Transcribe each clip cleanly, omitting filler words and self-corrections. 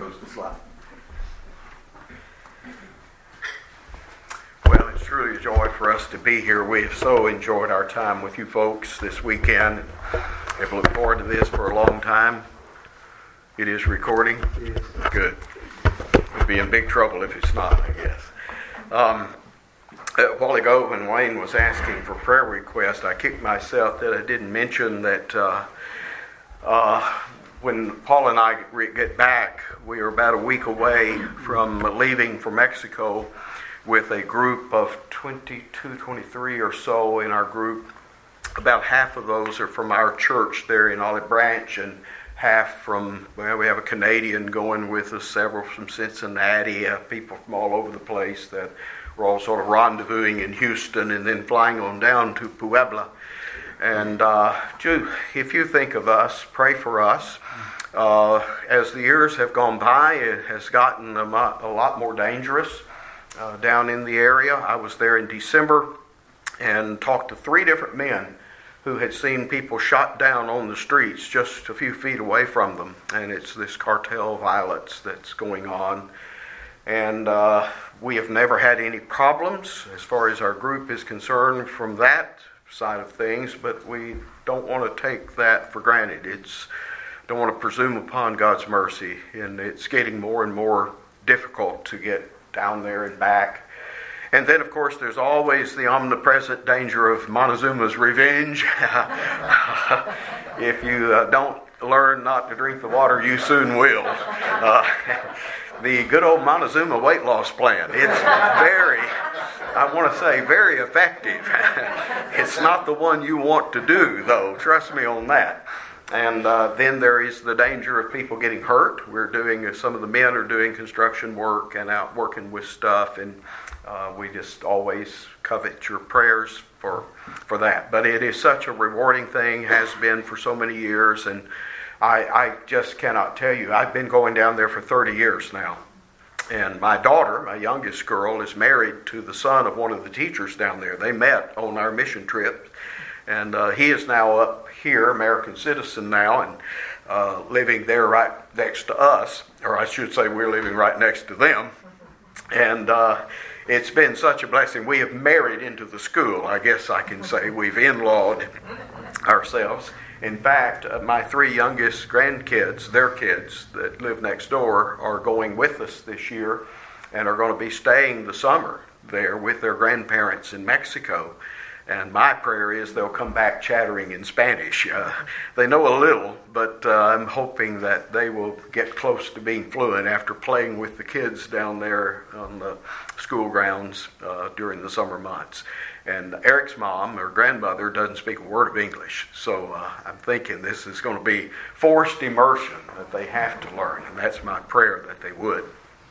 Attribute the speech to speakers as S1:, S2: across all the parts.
S1: goes the slide. Well, it's truly a joy for us to be here. We have so enjoyed our time with you folks this weekend. I've looked forward to this for a long time. It is recording? Yes. Good. We'll be in big trouble if it's not, I guess. A while ago when Wayne was asking for prayer requests, I kicked myself that I didn't mention that when Paul and I get back, we are about a week away from leaving for Mexico with a group of 22, 23 or so in our group. About half of those are from our church there in Olive Branch, and half from, well, we have a Canadian going with us, several from Cincinnati, people from all over the place that we're all sort of rendezvousing in Houston and then flying on down to Puebla. And if you think of us, pray for us. As the years have gone by, it has gotten a lot more dangerous down in the area. I was there in December and talked to 3 different men who had seen people shot down on the streets just a few feet away from them. And it's this cartel violence that's going on. And we have never had any problems as far as our group is concerned from that side of things, but we don't want to take that for granted. Don't want to presume upon God's mercy, and it's getting more and more difficult to get down there and back. And then, of course, there's always the omnipresent danger of Montezuma's revenge. If you don't learn not to drink the water, you soon will. The good old Montezuma weight loss plan. It's very effective. It's not the one you want to do, though. Trust me on that. And then there is the danger of people getting hurt. Some of the men are doing construction work and out working with stuff, and we just always covet your prayers for that. But it is such a rewarding thing, has been for so many years, and I just cannot tell you. I've been going down there for 30 years now. And my daughter, my youngest girl, is married to the son of one of the teachers down there. They met on our mission trip. And he is now up here, American citizen now, and living there right next to us. Or I should say we're living right next to them. And it's been such a blessing. We have married into the school. I guess I can say we've in-lawed ourselves. In fact, my 3 youngest grandkids, their kids that live next door, are going with us this year and are going to be staying the summer there with their grandparents in Mexico. And my prayer is they'll come back chattering in Spanish. They know a little, but I'm hoping that they will get close to being fluent after playing with the kids down there on the school grounds during the summer months. And Eric's mom, or grandmother, doesn't speak a word of English. So I'm thinking this is going to be forced immersion that they have to learn. And that's my prayer that they would.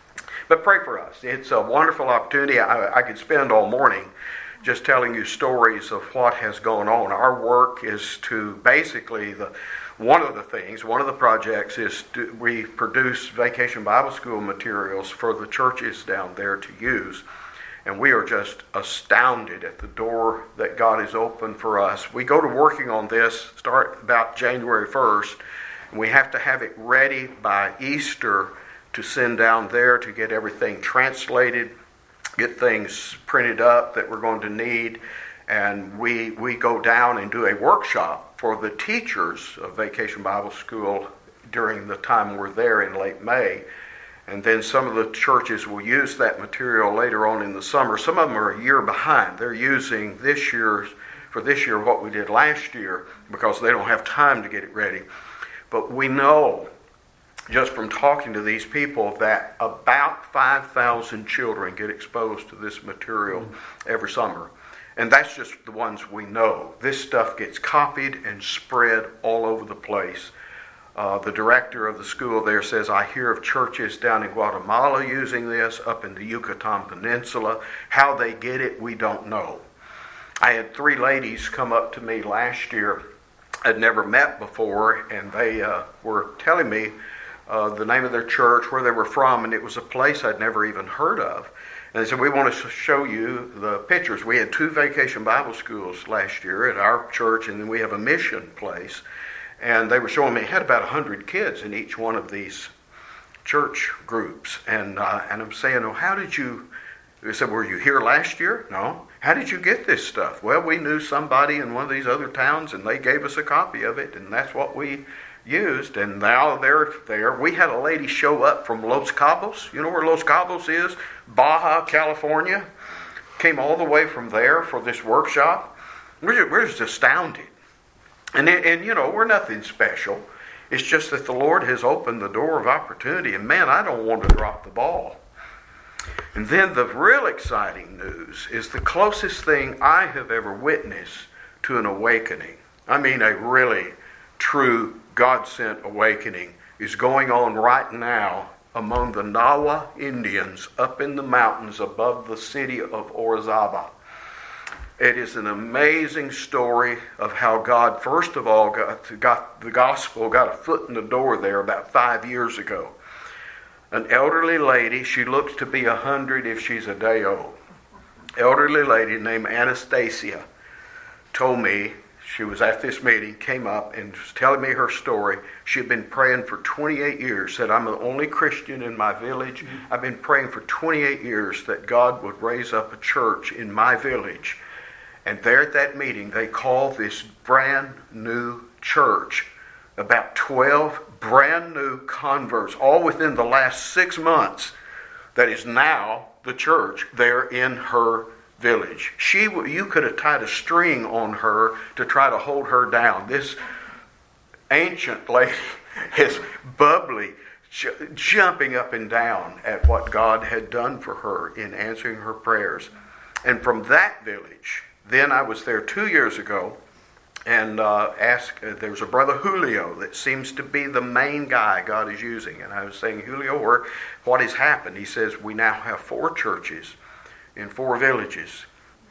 S1: But pray for us. It's a wonderful opportunity. I could spend all morning just telling you stories of what has gone on. Our work is to basically, one of the projects is we produce Vacation Bible School materials for the churches down there to use. And we are just astounded at the door that God has opened for us. We go to working on this, start about January 1st, and we have to have it ready by Easter to send down there to get everything translated, get things printed up that we're going to need. And we go down and do a workshop for the teachers of Vacation Bible School during the time we're there in late May. And then some of the churches will use that material later on in the summer. Some of them are a year behind. They're using this year what we did last year because they don't have time to get it ready. But we know, just from talking to these people, that about 5,000 children get exposed to this material every summer. And that's just the ones we know. This stuff gets copied and spread all over the place. The director of the school there says, I hear of churches down in Guatemala using this, up in the Yucatan Peninsula. How they get it, we don't know. I had 3 ladies come up to me last year I'd never met before, and they were telling me the name of their church, where they were from, and it was a place I'd never even heard of. And they said, we want to show you the pictures. We had 2 vacation Bible schools last year at our church, and then we have a mission place. And they were showing me, it had about 100 kids in each one of these church groups. And I'm saying, oh, how did you... They said, were you here last year? No. How did you get this stuff? Well, we knew somebody in one of these other towns, and they gave us a copy of it, and that's what we used. And now they're there. We had a lady show up from Los Cabos. You know where Los Cabos is? Baja, California. Came all the way from there for this workshop. We're just astounded. And you know, we're nothing special. It's just that the Lord has opened the door of opportunity, and man, I don't want to drop the ball. And then the real exciting news is the closest thing I have ever witnessed to an awakening. I mean, a really true God-sent awakening is going on right now among the Nawa Indians up in the mountains above the city of Orizaba. It is an amazing story of how God, first of all, got the gospel, got a foot in the door there about 5 years ago. An elderly lady, she looks to be 100 if she's a day old. Elderly lady named Anastasia told me, she was at this meeting, came up and was telling me her story. She had been praying for 28 years, said, I'm the only Christian in my village. I've been praying for 28 years that God would raise up a church in my village. And there at that meeting, they called this brand new church about 12 brand new converts, all within the last 6 months, that is now the church there in her village. You could have tied a string on her to try to hold her down. This ancient lady is bubbly, jumping up and down at what God had done for her in answering her prayers. And from that village, then I was there 2 years ago, and there was a brother Julio that seems to be the main guy God is using. And I was saying, Julio, what has happened? He says, we now have 4 churches in 4 villages.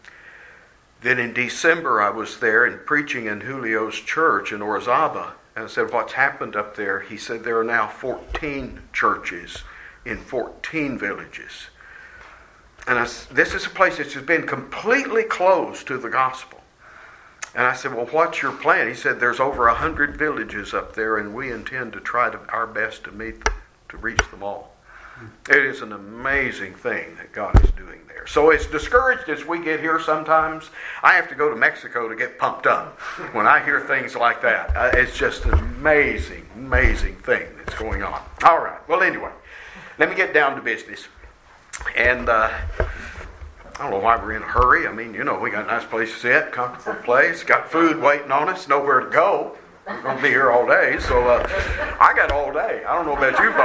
S1: Then in December, I was there and preaching in Julio's church in Orizaba. And I said, what's happened up there? He said, there are now 14 churches in 14 villages. And this is a place that has been completely closed to the gospel. And I said, well, what's your plan? He said, there's over 100 villages up there, and we intend to try our best to reach them all. It is an amazing thing that God is doing there. So as discouraged as we get here sometimes, I have to go to Mexico to get pumped up when I hear things like that. It's just an amazing, amazing thing that's going on. All right. Well, anyway, let me get down to business. And I don't know why we're in a hurry. I mean, you know, we got a nice place to sit, comfortable place, got food waiting on us, nowhere to go. We're going to be here all day, so I got all day. I don't know about you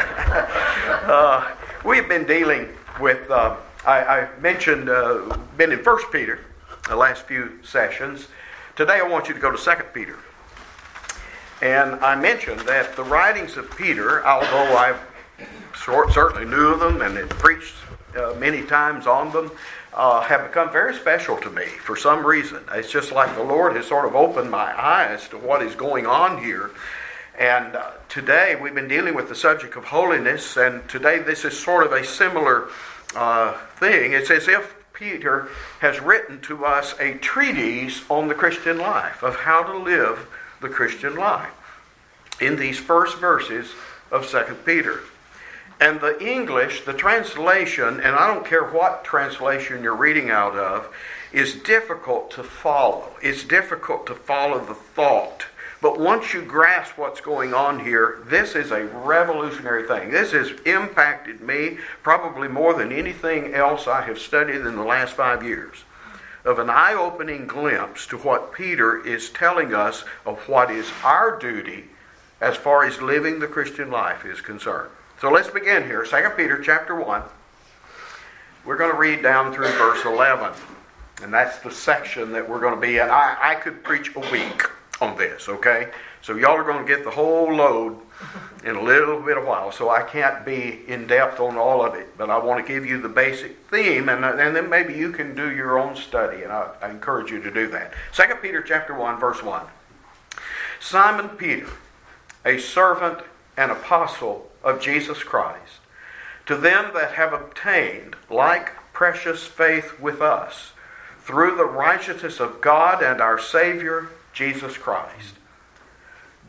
S1: folks. We've been dealing with, I mentioned, been in 1 Peter, the last few sessions. Today I want you to go to 2 Peter. And I mentioned that the writings of Peter, although I certainly knew of them and had preached many times on them, have become very special to me for some reason. It's just like the Lord has sort of opened my eyes to what is going on here. And today we've been dealing with the subject of holiness, and today this is sort of a similar thing. It's as if Peter has written to us a treatise on the Christian life, of how to live the Christian life, in these first verses of 2 Peter. And the English, the translation, and I don't care what translation you're reading out of, is difficult to follow. It's difficult to follow the thought. But once you grasp what's going on here, this is a revolutionary thing. This has impacted me probably more than anything else I have studied in the last 5 years. Of an eye-opening glimpse to what Peter is telling us of what is our duty as far as living the Christian life is concerned. So let's begin here. 2 Peter chapter 1. We're going to read down through verse 11. And that's the section that we're going to be in. I could preach a week on this, okay? So y'all are going to get the whole load in a little bit of while. So I can't be in depth on all of it. But I want to give you the basic theme. And then maybe you can do your own study. And I encourage you to do that. 2 Peter chapter 1, verse 1. Simon Peter, a servant and apostle of Jesus Christ, to them that have obtained like precious faith with us, through the righteousness of God and our Savior, Jesus Christ.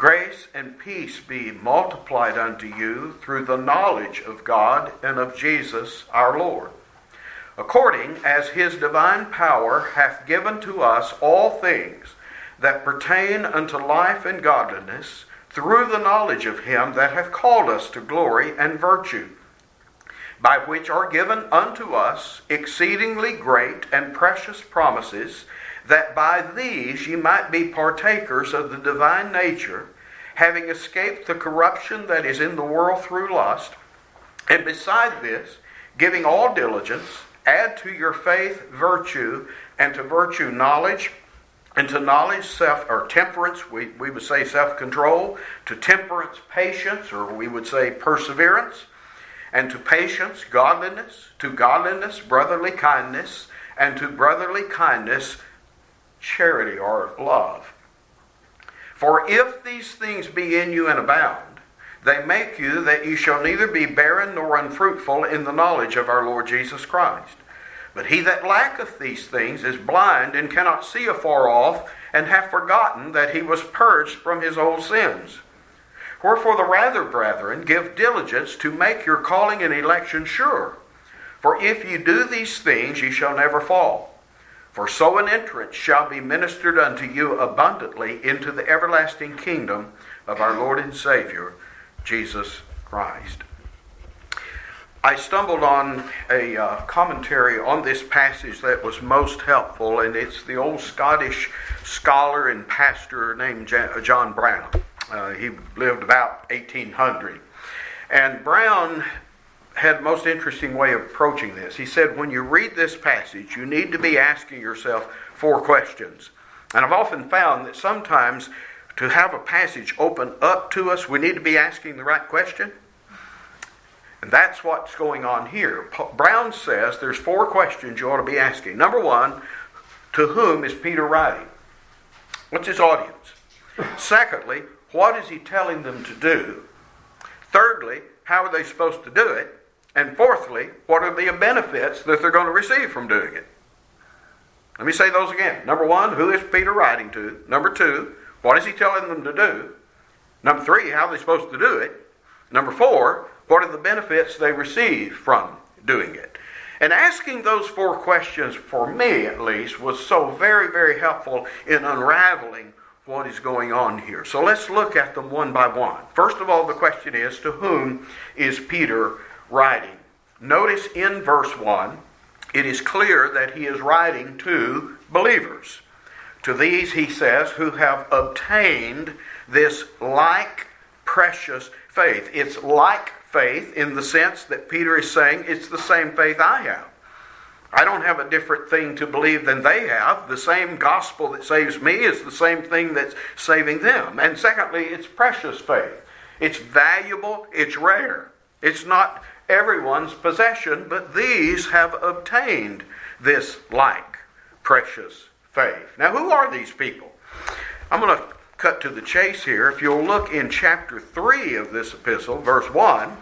S1: Grace and peace be multiplied unto you through the knowledge of God and of Jesus our Lord, according as his divine power hath given to us all things that pertain unto life and godliness, through the knowledge of him that hath called us to glory and virtue, by which are given unto us exceedingly great and precious promises, that by these ye might be partakers of the divine nature, having escaped the corruption that is in the world through lust, and beside this, giving all diligence, add to your faith virtue, and to virtue knowledge, and to knowledge temperance, we would say self-control, to temperance patience, or we would say perseverance, and to patience godliness, to godliness brotherly kindness, and to brotherly kindness charity or love. For if these things be in you and abound, they make you that ye shall neither be barren nor unfruitful in the knowledge of our Lord Jesus Christ. But he that lacketh these things is blind and cannot see afar off, and hath forgotten that he was purged from his old sins. Wherefore the rather, brethren, give diligence to make your calling and election sure. For if ye do these things, ye shall never fall. For so an entrance shall be ministered unto you abundantly into the everlasting kingdom of our Lord and Savior, Jesus Christ. I stumbled on a commentary on this passage that was most helpful, and it's the old Scottish scholar and pastor named John Brown. He lived about 1800. And Brown had a most interesting way of approaching this. He said, when you read this passage, you need to be asking yourself 4 questions. And I've often found that sometimes to have a passage open up to us, we need to be asking the right question. And that's what's going on here. Brown says there's 4 questions you ought to be asking. Number 1, to whom is Peter writing? What's his audience? Secondly, what is he telling them to do? Thirdly, how are they supposed to do it? And fourthly, what are the benefits that they're going to receive from doing it? Let me say those again. Number 1, who is Peter writing to? Number 2, what is he telling them to do? Number 3, how are they supposed to do it? Number 4, what are the benefits they receive from doing it? And asking those 4 questions, for me at least, was so very, very helpful in unraveling what is going on here. So let's look at them one by one. First of all, the question is, to whom is Peter writing? Notice in verse 1, it is clear that he is writing to believers. To these, he says, who have obtained this like precious faith. It's like faith in the sense that Peter is saying it's the same faith I have. I don't have a different thing to believe than they have. The same gospel that saves me is the same thing that's saving them. And secondly, it's precious faith. It's valuable, it's rare. It's not everyone's possession, but these have obtained this like precious faith. Now, who are these people? I'm going to cut to the chase here. If you'll look in chapter 3 of this epistle, verse 1.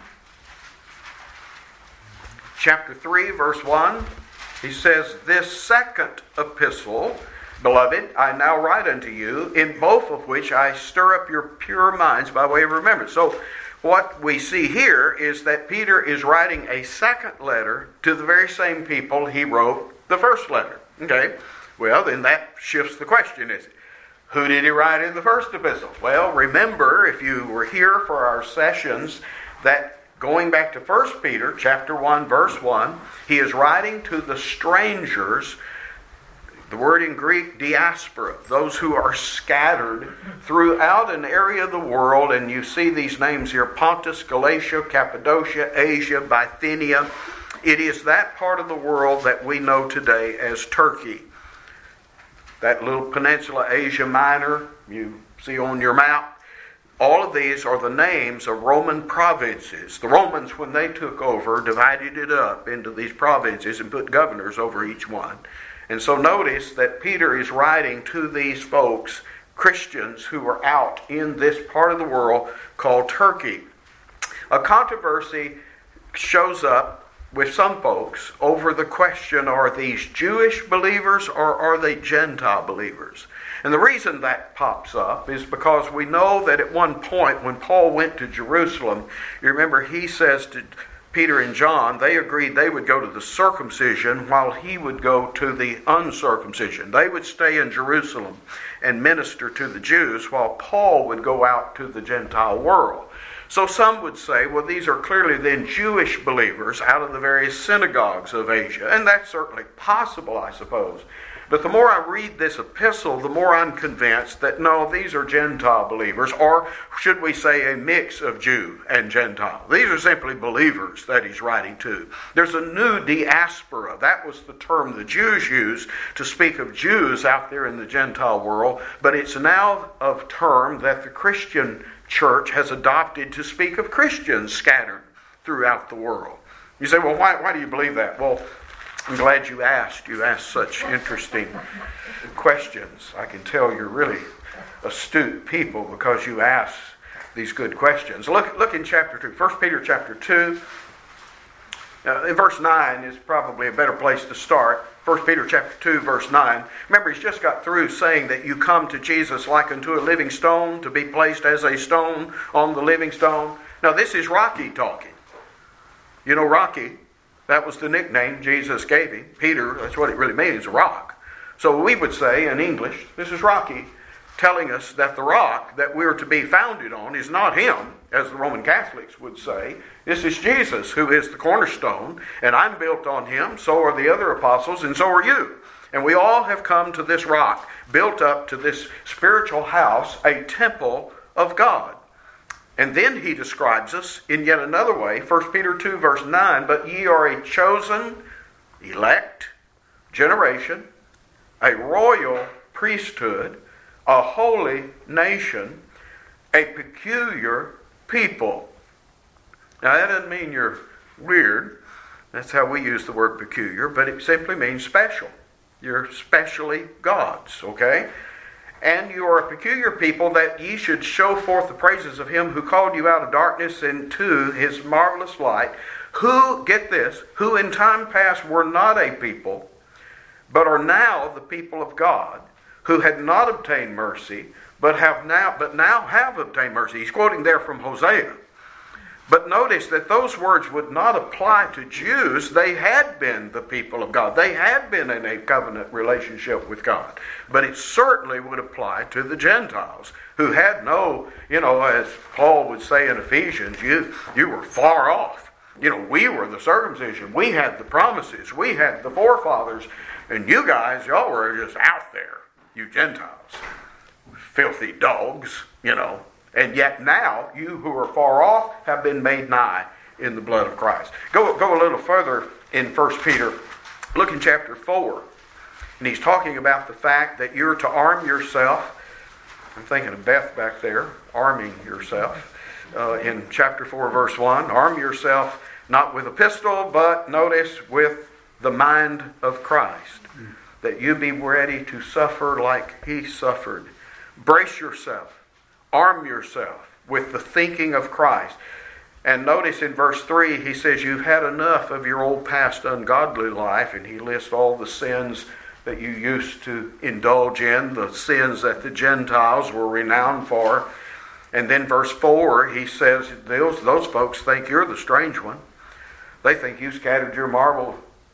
S1: Chapter 3, verse 1. He says, this second epistle, beloved, I now write unto you, in both of which I stir up your pure minds by way of remembrance. So what we see here is that Peter is writing a second letter to the very same people he wrote the first letter. Okay, well, then that shifts the question, is it? Who did he write in the first epistle? Well, remember, if you were here for our sessions, that going back to 1 Peter chapter 1, verse 1, he is writing to the strangers, the word in Greek, diaspora, those who are scattered throughout an area of the world, and you see these names here, Pontus, Galatia, Cappadocia, Asia, Bithynia. It is that part of the world that we know today as Turkey. That little peninsula, Asia Minor, you see on your map. All of these are the names of Roman provinces. The Romans, when they took over, divided it up into these provinces and put governors over each one. And so notice that Peter is writing to these folks, Christians who are out in this part of the world called Turkey. A controversy shows up with some folks over the question, are these Jewish believers or are they Gentile believers? And the reason that pops up is because we know that at one point when Paul went to Jerusalem, you remember he says to Peter and John, they agreed they would go to the circumcision while he would go to the uncircumcision. They would stay in Jerusalem and minister to the Jews while Paul would go out to the Gentile world. So some would say, well, these are clearly then Jewish believers out of the various synagogues of Asia. And that's certainly possible, I suppose. But the more I read this epistle, the more I'm convinced that no, these are Gentile believers, or should we say a mix of Jew and Gentile. These are simply believers that he's writing to. There's a new diaspora. That was the term the Jews used to speak of Jews out there in the Gentile world, but it's now a term that the Christian church has adopted to speak of Christians scattered throughout the world. You say, well, why do you believe that? Well, I'm glad you asked. You asked such interesting questions. I can tell you're really astute people because you ask these good questions. Look in chapter 2. 1 Peter chapter 2. In verse 9 is probably a better place to start. 1 Peter chapter 2, verse 9. Remember, he's just got through saying that you come to Jesus like unto a living stone, to be placed as a stone on the living stone. Now, this is Rocky talking. You know Rocky? That was the nickname Jesus gave him. Peter, that's what it really means, a rock. So we would say in English, this is Rocky telling us that the rock that we're to be founded on is not him, as the Roman Catholics would say. This is Jesus, who is the cornerstone, and I'm built on him, so are the other apostles, and so are you. And we all have come to this rock, built up to this spiritual house, a temple of God. And then he describes us in yet another way, 1 Peter 2, verse 9, but ye are a chosen, elect generation, a royal priesthood, a holy nation, a peculiar people. Now that doesn't mean you're weird. That's how we use the word peculiar, but it simply means special. You're specially God's, okay? And you are a peculiar people, that ye should show forth the praises of him who called you out of darkness into his marvelous light, who, get this, who in time past were not a people, but are now the people of God, who had not obtained mercy, but now have obtained mercy. He's quoting there from Hosea. But notice that those words would not apply to Jews. They had been the people of God. They had been in a covenant relationship with God. But it certainly would apply to the Gentiles, who had no, as Paul would say in Ephesians, you were far off. We were the circumcision. We had the promises. We had the forefathers. And you guys, y'all were just out there, you Gentiles. Filthy dogs, And yet now, you who are far off have been made nigh in the blood of Christ. Go a little further in 1 Peter. Look in chapter 4. And he's talking about the fact that you're to arm yourself. I'm thinking of Beth back there, arming yourself. In chapter 4, verse 1, arm yourself not with a pistol, but notice with the mind of Christ. That you be ready to suffer like he suffered. Brace yourself. Arm yourself with the thinking of Christ. And notice in verse 3, he says, you've had enough of your old past ungodly life. And he lists all the sins that you used to indulge in, the sins that the Gentiles were renowned for. And then verse 4, he says, those folks think you're the strange one. They think you scattered your marble.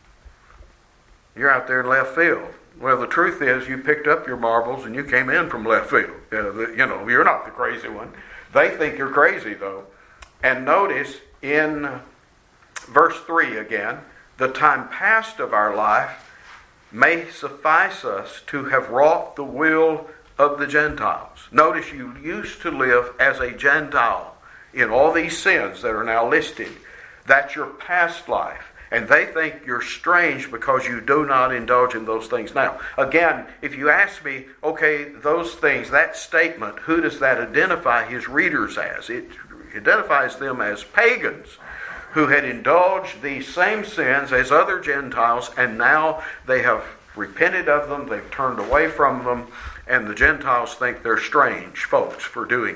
S1: You're out there in left field. Well, the truth is you picked up your marbles and you came in from left field. You're not the crazy one. They think you're crazy, though. And notice in verse 3 again, the time past of our life may suffice us to have wrought the will of the Gentiles. Notice you used to live as a Gentile in all these sins that are now listed. That's your past life. And they think you're strange because you do not indulge in those things now. Again, if you ask me, okay, those things, that statement, who does that identify his readers as? It identifies them as pagans who had indulged these same sins as other Gentiles, and now they have repented of them, they've turned away from them, and the Gentiles think they're strange folks for doing it.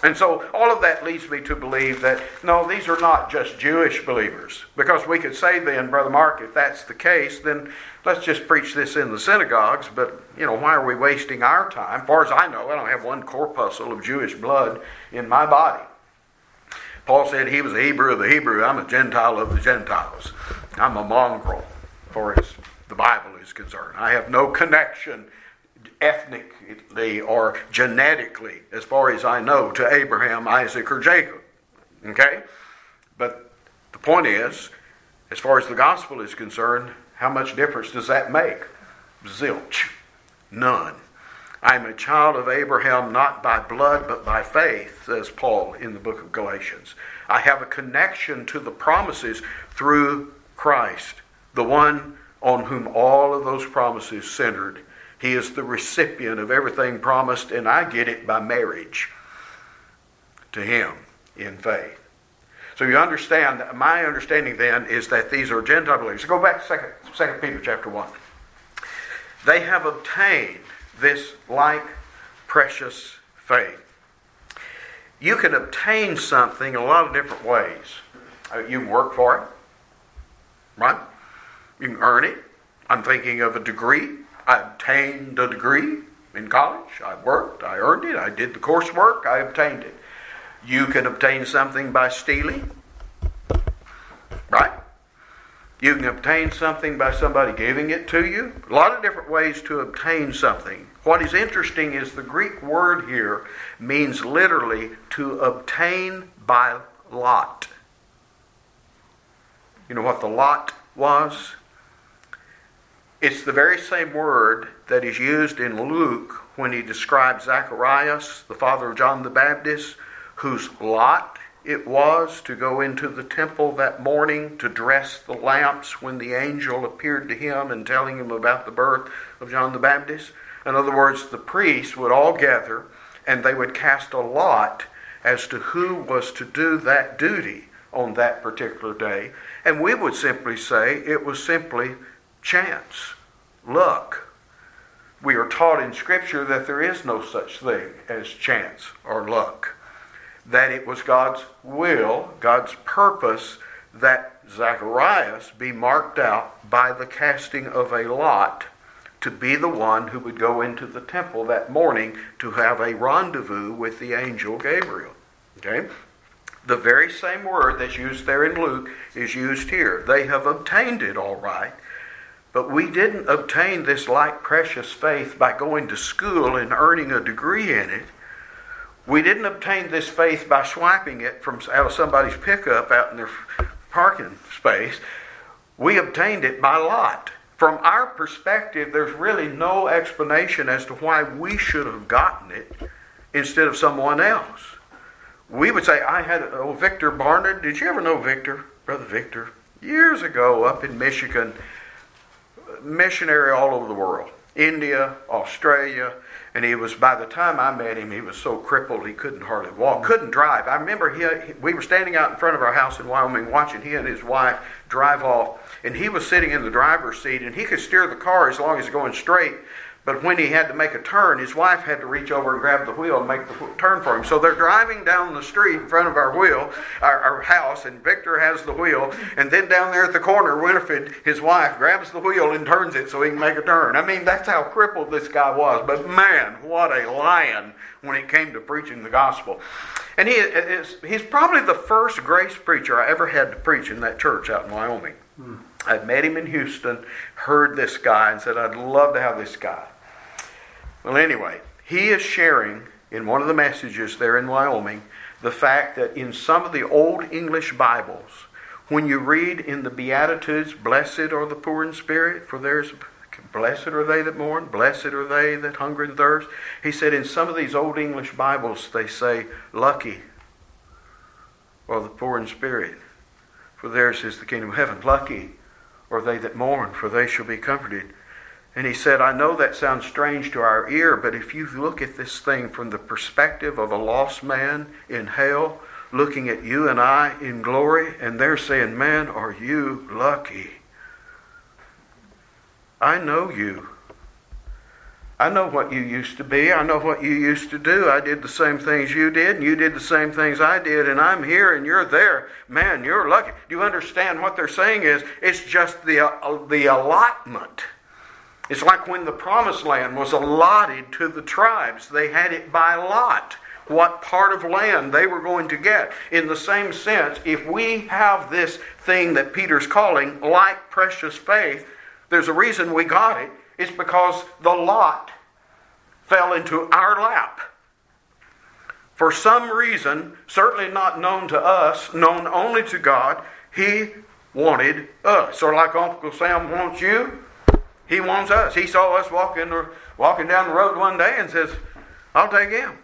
S1: And so all of that leads me to believe that, no, these are not just Jewish believers. Because we could say then, Brother Mark, if that's the case, then let's just preach this in the synagogues. But, why are we wasting our time? As far as I know, I don't have one corpuscle of Jewish blood in my body. Paul said he was a Hebrew of the Hebrew. I'm a Gentile of the Gentiles. I'm a mongrel, as far as the Bible is concerned. I have no connection ethnically or genetically, as far as I know, to Abraham, Isaac, or Jacob. Okay? But the point is, as far as the gospel is concerned, how much difference does that make? Zilch. None. I'm a child of Abraham not by blood but by faith, says Paul in the book of Galatians. I have a connection to the promises through Christ, the one on whom all of those promises centered. He is the recipient of everything promised, and I get it by marriage to him in faith. So you understand, my understanding then is that these are Gentile believers. So go back to 2 Peter chapter 1. They have obtained this like precious faith. You can obtain something in a lot of different ways. You can work for it, right? You can earn it. I'm thinking of a degree. I obtained a degree in college. I worked. I earned it. I did the coursework. I obtained it. You can obtain something by stealing, right? You can obtain something by somebody giving it to you. A lot of different ways to obtain something. What is interesting is the Greek word here means literally to obtain by lot. You know what the lot was? It's the very same word that is used in Luke when he describes Zacharias, the father of John the Baptist, whose lot it was to go into the temple that morning to dress the lamps when the angel appeared to him and telling him about the birth of John the Baptist. In other words, the priests would all gather and they would cast a lot as to who was to do that duty on that particular day. And we would simply say it was simply chance, luck. We are taught in Scripture that there is no such thing as chance or luck. That it was God's will, God's purpose, that Zacharias be marked out by the casting of a lot to be the one who would go into the temple that morning to have a rendezvous with the angel Gabriel. Okay? The very same word that's used there in Luke is used here. They have obtained it all right, but we didn't obtain this like precious faith by going to school and earning a degree in it. We didn't obtain this faith by swiping it from out of somebody's pickup out in their parking space. We obtained it by lot. From our perspective, there's really no explanation as to why we should have gotten it instead of someone else. We would say, I had Victor Barnard. Did you ever know Victor? Brother Victor? Years ago up in Michigan, missionary all over the world. India, Australia, and he was, by the time I met him, he was so crippled he couldn't hardly walk, couldn't drive. I remember we were standing out in front of our house in Wyoming watching he and his wife drive off, and he was sitting in the driver's seat, and he could steer the car as long as it's going straight, but when he had to make a turn, his wife had to reach over and grab the wheel and make the turn for him. So they're driving down the street in front of our house, and Victor has the wheel. And then down there at the corner, Winifred, his wife, grabs the wheel and turns it so he can make a turn. I mean, that's how crippled this guy was. But man, what a lion when it came to preaching the gospel. And he's probably the first grace preacher I ever had to preach in that church out in Wyoming. I met him in Houston, heard this guy, and said, I'd love to have this guy. Well, anyway, he is sharing in one of the messages there in Wyoming the fact that in some of the old English Bibles, when you read in the Beatitudes, blessed are the poor in spirit, for there's blessed are they that mourn, blessed are they that hunger and thirst. He said in some of these old English Bibles they say, lucky are the poor in spirit, for theirs is the kingdom of heaven. Lucky are they that mourn, for they shall be comforted. And he said, I know that sounds strange to our ear, but if you look at this thing from the perspective of a lost man in hell, looking at you and I in glory, and they're saying, man, are you lucky? I know you. I know what you used to be. I know what you used to do. I did the same things you did, and you did the same things I did, and I'm here and you're there. Man, you're lucky. Do you understand what they're saying is it's just the allotment. It's like when the promised land was allotted to the tribes. They had it by lot, what part of land they were going to get. In the same sense, if we have this thing that Peter's calling like precious faith, there's a reason we got it. It's because the lot fell into our lap. For some reason, certainly not known to us, known only to God, He wanted us. Sort of like Uncle Sam wants you, He wants us. He saw us walking down the road one day and says, I'll take him.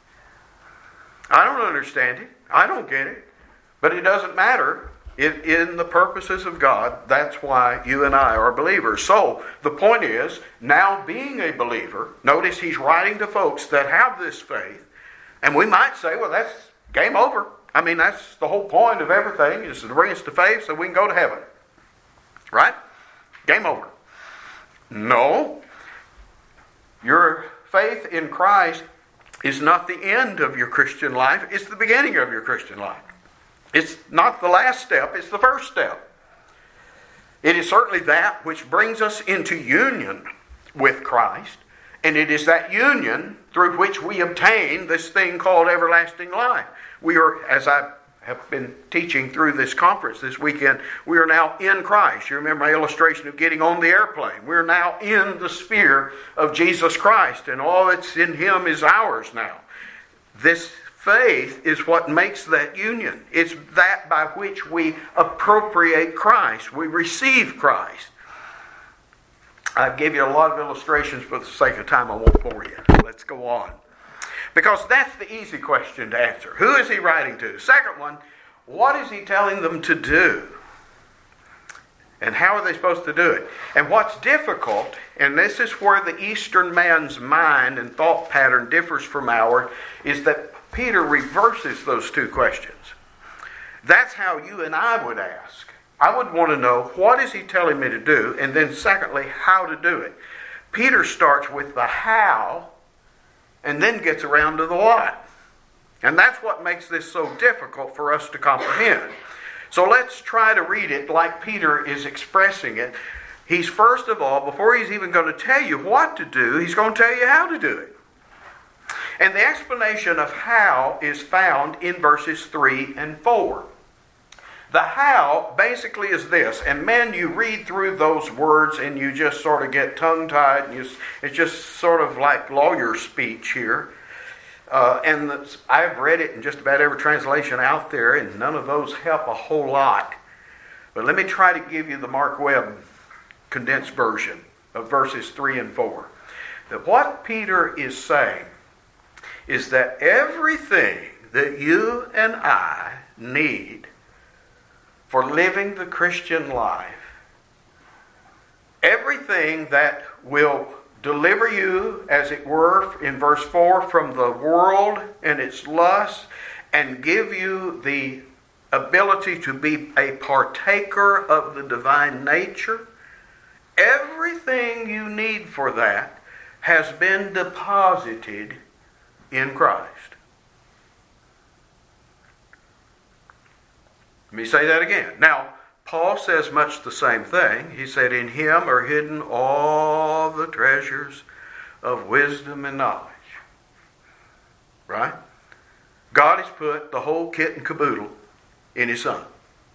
S1: I don't understand it. I don't get it. But it doesn't matter. In the purposes of God, that's why you and I are believers. So, the point is, now being a believer, notice he's writing to folks that have this faith, and we might say, well, that's game over. I mean, that's the whole point of everything, is to bring us to faith so we can go to heaven. Right? Game over. No. Your faith in Christ is not the end of your Christian life, it's the beginning of your Christian life. It's not the last step, it's the first step. It is certainly that which brings us into union with Christ, and it is that union through which we obtain this thing called everlasting life. We are, as I have been teaching through this conference this weekend, we are now in Christ. You remember my illustration of getting on the airplane. We're now in the sphere of Jesus Christ, and all that's in Him is ours now. This faith is what makes that union. It's that by which we appropriate Christ. We receive Christ. I gave you a lot of illustrations for the sake of time. I won't bore you. Let's go on. Because that's the easy question to answer. Who is he writing to? Second one, what is he telling them to do? And how are they supposed to do it? And what's difficult, and this is where the Eastern man's mind and thought pattern differs from ours, is that Peter reverses those two questions. That's how you and I would ask. I would want to know, what is he telling me to do? And then secondly, how to do it. Peter starts with the how and then gets around to the what. And that's what makes this so difficult for us to comprehend. So let's try to read it like Peter is expressing it. He's first of all, before he's even going to tell you what to do, he's going to tell you how to do it. And the explanation of how is found in verses 3 and 4. The how basically is this, and man, you read through those words and you just sort of get tongue-tied, and it's just sort of like lawyer speech here. I've read it in just about every translation out there, and none of those help a whole lot. But let me try to give you the Mark Webb condensed version of verses 3 and 4. That what Peter is saying is that everything that you and I need for living the Christian life, everything that will deliver you, as it were, in verse 4, from the world and its lusts, and give you the ability to be a partaker of the divine nature, everything you need for that has been deposited in Christ. Let me say that again. Now, Paul says much the same thing. He said, in Him are hidden all the treasures of wisdom and knowledge. Right? God has put the whole kit and caboodle in His Son.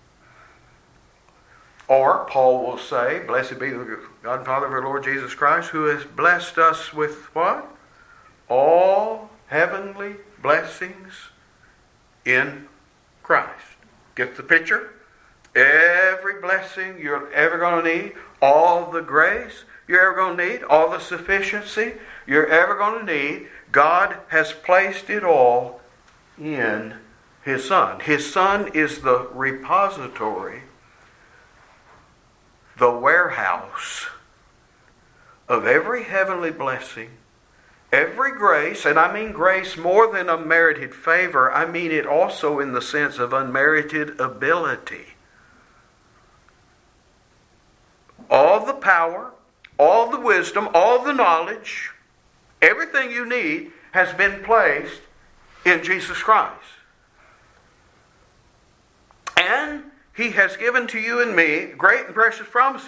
S1: Or, Paul will say, blessed be the God and Father of our Lord Jesus Christ, who has blessed us with what? All heavenly blessings in Christ. Get the picture? Every blessing you're ever going to need, all the grace you're ever going to need, all the sufficiency you're ever going to need, God has placed it all in His Son. His Son is the repository, the warehouse of every heavenly blessing, every grace, and I mean grace more than a merited favor, I mean it also in the sense of unmerited ability. All the power, all the wisdom, all the knowledge, Everything you need has been placed in Jesus Christ. And He has given to you and me great and precious promises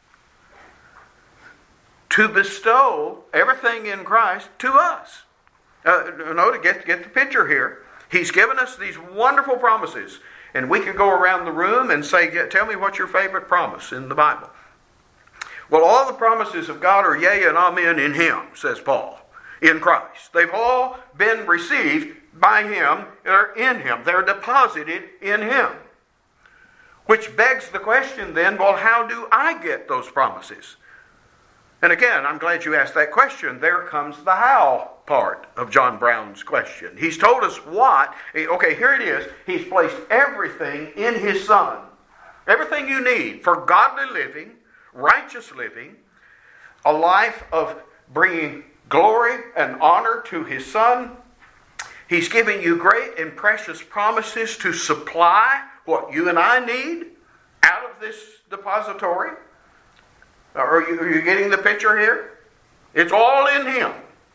S1: to bestow everything in Christ to us. Get the picture here. He's given us these wonderful promises. And we can go around the room and say, tell me what's your favorite promise in the Bible. Well, all the promises of God are yea and amen in Him, says Paul, in Christ. They've all been received by Him. They're in Him. They're deposited in Him. Which begs the question then, well, how do I get those promises? And again, I'm glad you asked that question. There comes the how part of John Brown's question. He's told us what. Okay, here it is. He's placed everything in His Son. Everything you need for godly living, righteous living, a life of bringing glory and honor to His Son. He's giving you great and precious promises to supply what you and I need out of this depository. Are you getting the picture here? It's all in Him.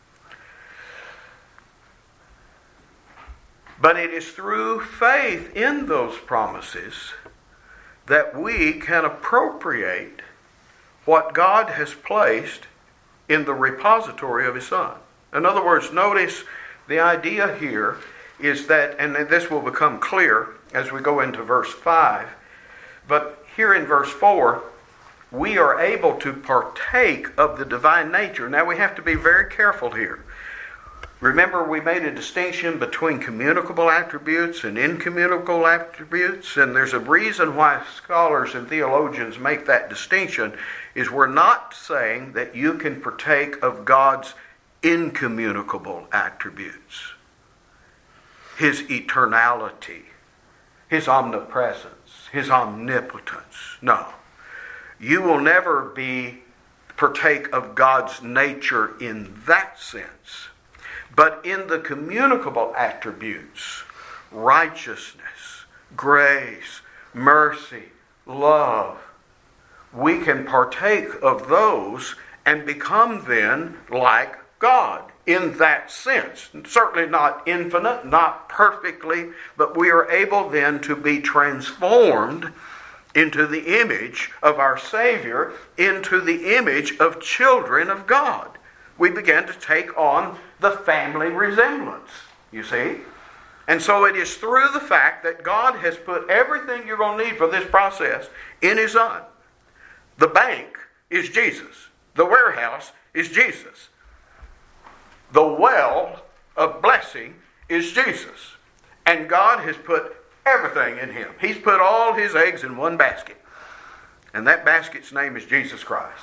S1: But it is through faith in those promises that we can appropriate what God has placed in the repository of His Son. In other words, notice the idea here is that, and this will become clear as we go into verse 5, but here in verse 4, we are able to partake of the divine nature. Now we have to be very careful here. Remember, we made a distinction between communicable attributes and incommunicable attributes, and there's a reason why scholars and theologians make that distinction, is we're not saying that you can partake of God's incommunicable attributes. His eternality, His omnipresence, His omnipotence. No. You will never partake of God's nature in that sense. But in the communicable attributes, righteousness, grace, mercy, love, we can partake of those and become then like God in that sense. Certainly not infinite, not perfectly, but we are able then to be transformed into the image of our Savior, into the image of children of God. We begin to take on the family resemblance, you see. And so it is through the fact that God has put everything you're going to need for this process in His Son. The bank is Jesus. The warehouse is Jesus. The well of blessing is Jesus. And God has put everything in Him. He's put all His eggs in one basket. And that basket's name is Jesus Christ.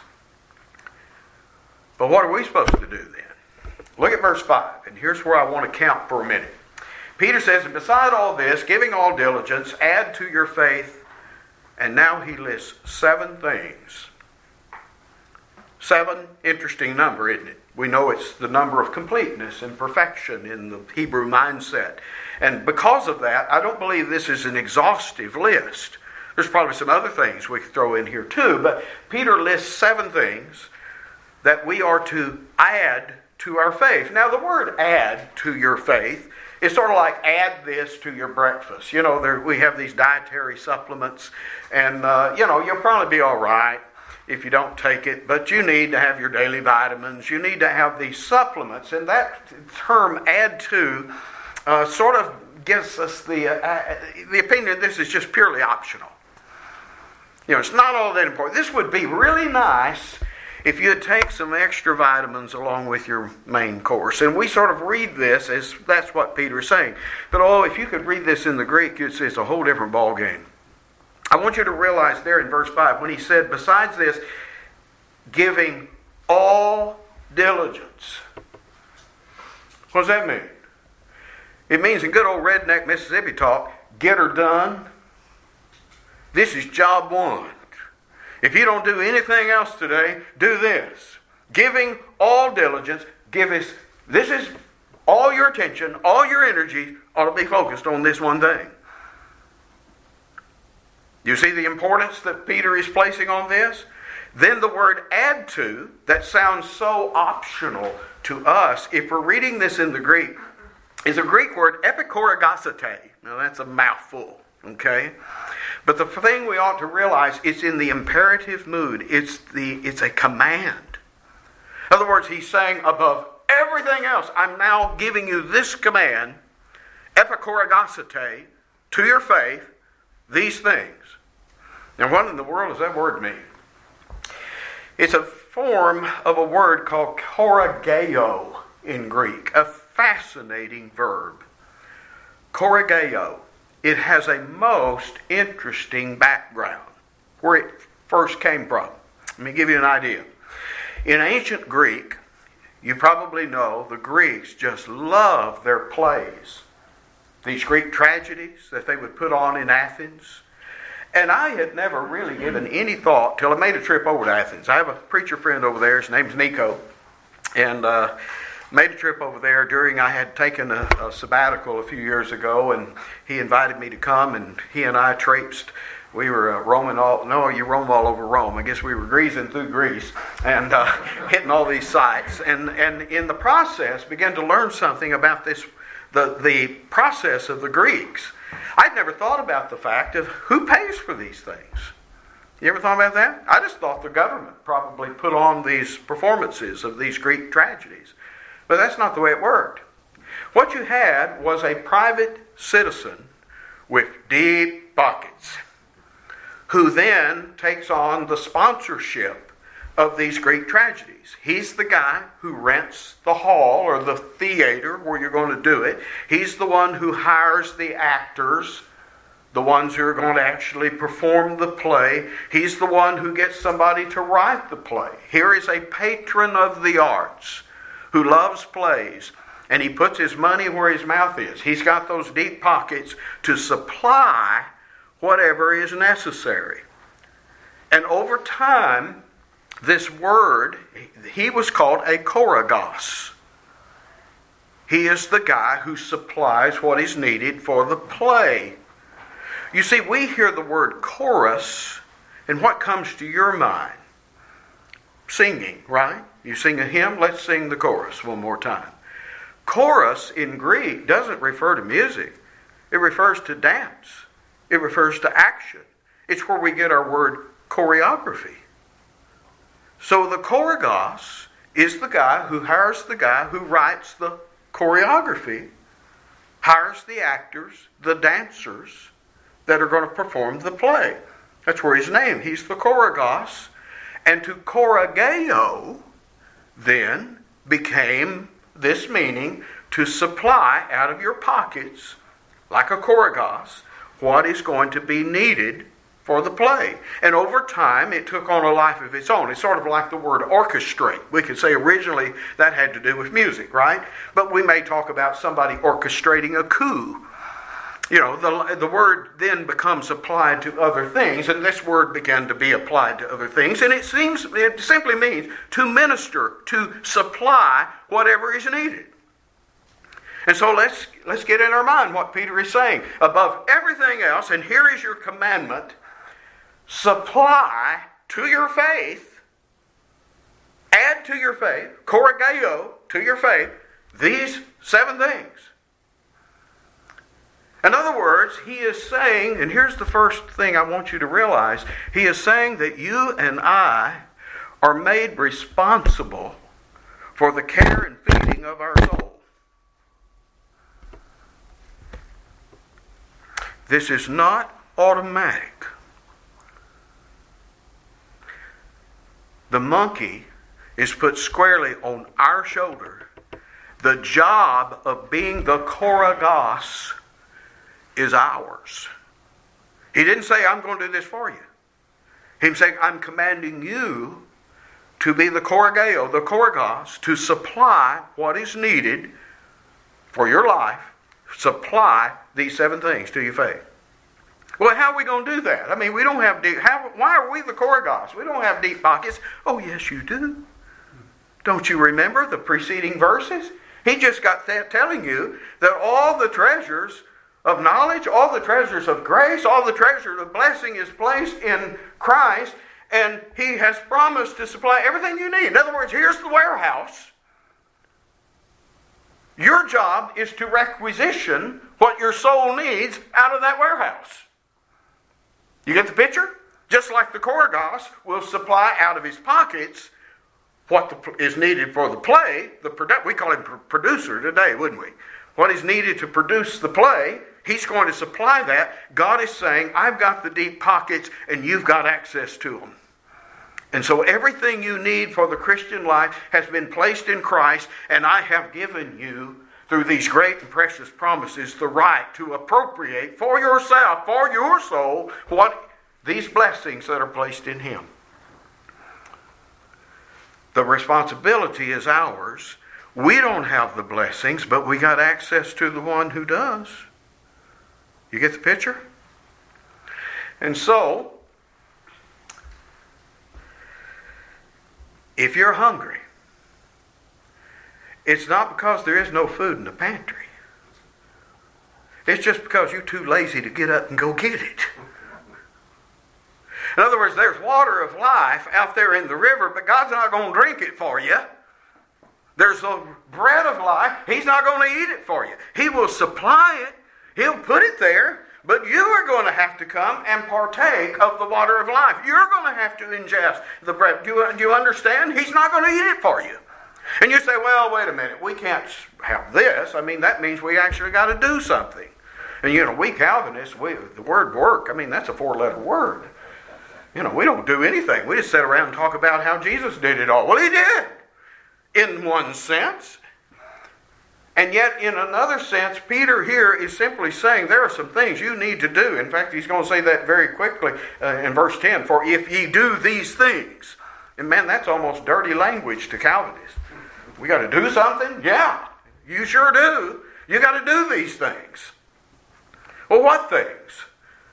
S1: But what are we supposed to do then? Look at verse 5. And here's where I want to count for a minute. Peter says, and beside all this, giving all diligence, add to your faith. And now he lists 7 things. 7, interesting number, isn't it? We know it's the number of completeness and perfection in the Hebrew mindset. And because of that, I don't believe this is an exhaustive list. There's probably some other things we could throw in here too, but Peter lists 7 things that we are to add to our faith. Now, the word add to your faith is sort of like add this to your breakfast. You know, we have these dietary supplements, and, you'll probably be all right if you don't take it, but you need to have your daily vitamins. You need to have these supplements, and that term add to sort of gives us the opinion this is just purely optional. You know, it's not all that important. This would be really nice if you'd take some extra vitamins along with your main course. And we sort of read this as that's what Peter is saying. But if you could read this in the Greek, you'd see it's a whole different ballgame. I want you to realize there in verse 5, when he said, besides this, giving all diligence. What does that mean? It means in good old redneck Mississippi talk, get her done. This is job one. If you don't do anything else today, do this. Giving all diligence, this is all your attention, all your energy ought to be focused on this one thing. You see the importance that Peter is placing on this? Then the word add to, that sounds so optional to us, if we're reading this in the Greek, is a Greek word epikoragosite. Now that's a mouthful, okay? But the thing we ought to realize, it's in the imperative mood. It's a command. In other words, he's saying above everything else, I'm now giving you this command, epikoragosite, to your faith, these things. Now what in the world does that word mean? It's a form of a word called korageo in Greek, a fascinating verb. Korageo. It has a most interesting background, where it first came from. Let me give you an idea. In ancient Greek, you probably know the Greeks just loved their plays. These Greek tragedies that they would put on in Athens. And I had never really given any thought till I made a trip over to Athens. I have a preacher friend over there. His name's Nico. And made a trip over there during, I had taken a sabbatical a few years ago, and he invited me to come, and he and I traipsed. We were you roam all over Rome. I guess we were greasing through Greece and hitting all these sites. And in the process, began to learn something about this, the process of the Greeks. I'd never thought about the fact of who pays for these things. You ever thought about that? I just thought the government probably put on these performances of these Greek tragedies. But that's not the way it worked. What you had was a private citizen with deep pockets who then takes on the sponsorship of these Greek tragedies. He's the guy who rents the hall or the theater where you're going to do it. He's the one who hires the actors, the ones who are going to actually perform the play. He's the one who gets somebody to write the play. Here is a patron of the arts who loves plays, and he puts his money where his mouth is. He's got those deep pockets to supply whatever is necessary. And over time, this word, he was called a koragos. He is the guy who supplies what is needed for the play. You see, we hear the word chorus, and what comes to your mind? Singing, right? You sing a hymn, let's sing the chorus one more time. Chorus in Greek doesn't refer to music. It refers to dance. It refers to action. It's where we get our word choreography. So the koragos is the guy who hires the guy who writes the choreography, hires the actors, the dancers that are going to perform the play. That's where his name. He's the koragos. And to korageo then became this meaning to supply out of your pockets, like a koragos, what is going to be needed for the play. And over time, it took on a life of its own. It's sort of like the word orchestrate. We could say originally that had to do with music, right? But we may talk about somebody orchestrating a coup. You know, the word then becomes applied to other things, and this word began to be applied to other things, and it simply means to minister, to supply whatever is needed. And so let's get in our mind what Peter is saying. Above everything else, and here is your commandment, supply to your faith, add to your faith, korageo, to your faith, these 7 things. In other words, he is saying, and here's the first thing I want you to realize, he is saying that you and I are made responsible for the care and feeding of our soul. This is not automatic. The monkey is put squarely on our shoulder. The job of being the koragos is ours. He didn't say, I'm going to do this for you. He said, I'm commanding you to be the korageo, the koragos, to supply what is needed for your life. Supply these 7 things to your faith. Well, how are we going to do that? I mean, we don't have deep... why are we the koragos? We don't have deep pockets. Oh, yes, you do. Don't you remember the preceding verses? He just got telling you that all the treasures of knowledge, all the treasures of grace, all the treasure of blessing is placed in Christ, and He has promised to supply everything you need. In other words, here's the warehouse. Your job is to requisition what your soul needs out of that warehouse. You get the picture? Just like the Korgos will supply out of his pockets what is needed for the play. We call him producer today, wouldn't we? What is needed to produce the play, he's going to supply that. God is saying, I've got the deep pockets and you've got access to them. And so everything you need for the Christian life has been placed in Christ, and I have given you, through these great and precious promises, the right to appropriate for yourself, for your soul, what these blessings that are placed in Him. The responsibility is ours. We don't have the blessings, but we got access to the one who does. You get the picture? And so, if you're hungry, it's not because there is no food in the pantry. It's just because you're too lazy to get up and go get it. In other words, there's water of life out there in the river, but God's not going to drink it for you. There's the bread of life. He's not going to eat it for you. He will supply it. He'll put it there, but you are going to have to come and partake of the water of life. You're going to have to ingest the bread. Do you understand? He's not going to eat it for you. And you say, well, wait a minute. We can't have this. I mean, that means we actually got to do something. And, we Calvinists, the word work, that's a 4-letter word. We don't do anything. We just sit around and talk about how Jesus did it all. Well, He did, in one sense. And yet, in another sense, Peter here is simply saying there are some things you need to do. In fact, he's going to say that very quickly in verse 10. For if ye do these things. And man, that's almost dirty language to Calvinists. We got to do something? Yeah, you sure do. You got to do these things. Well, what things?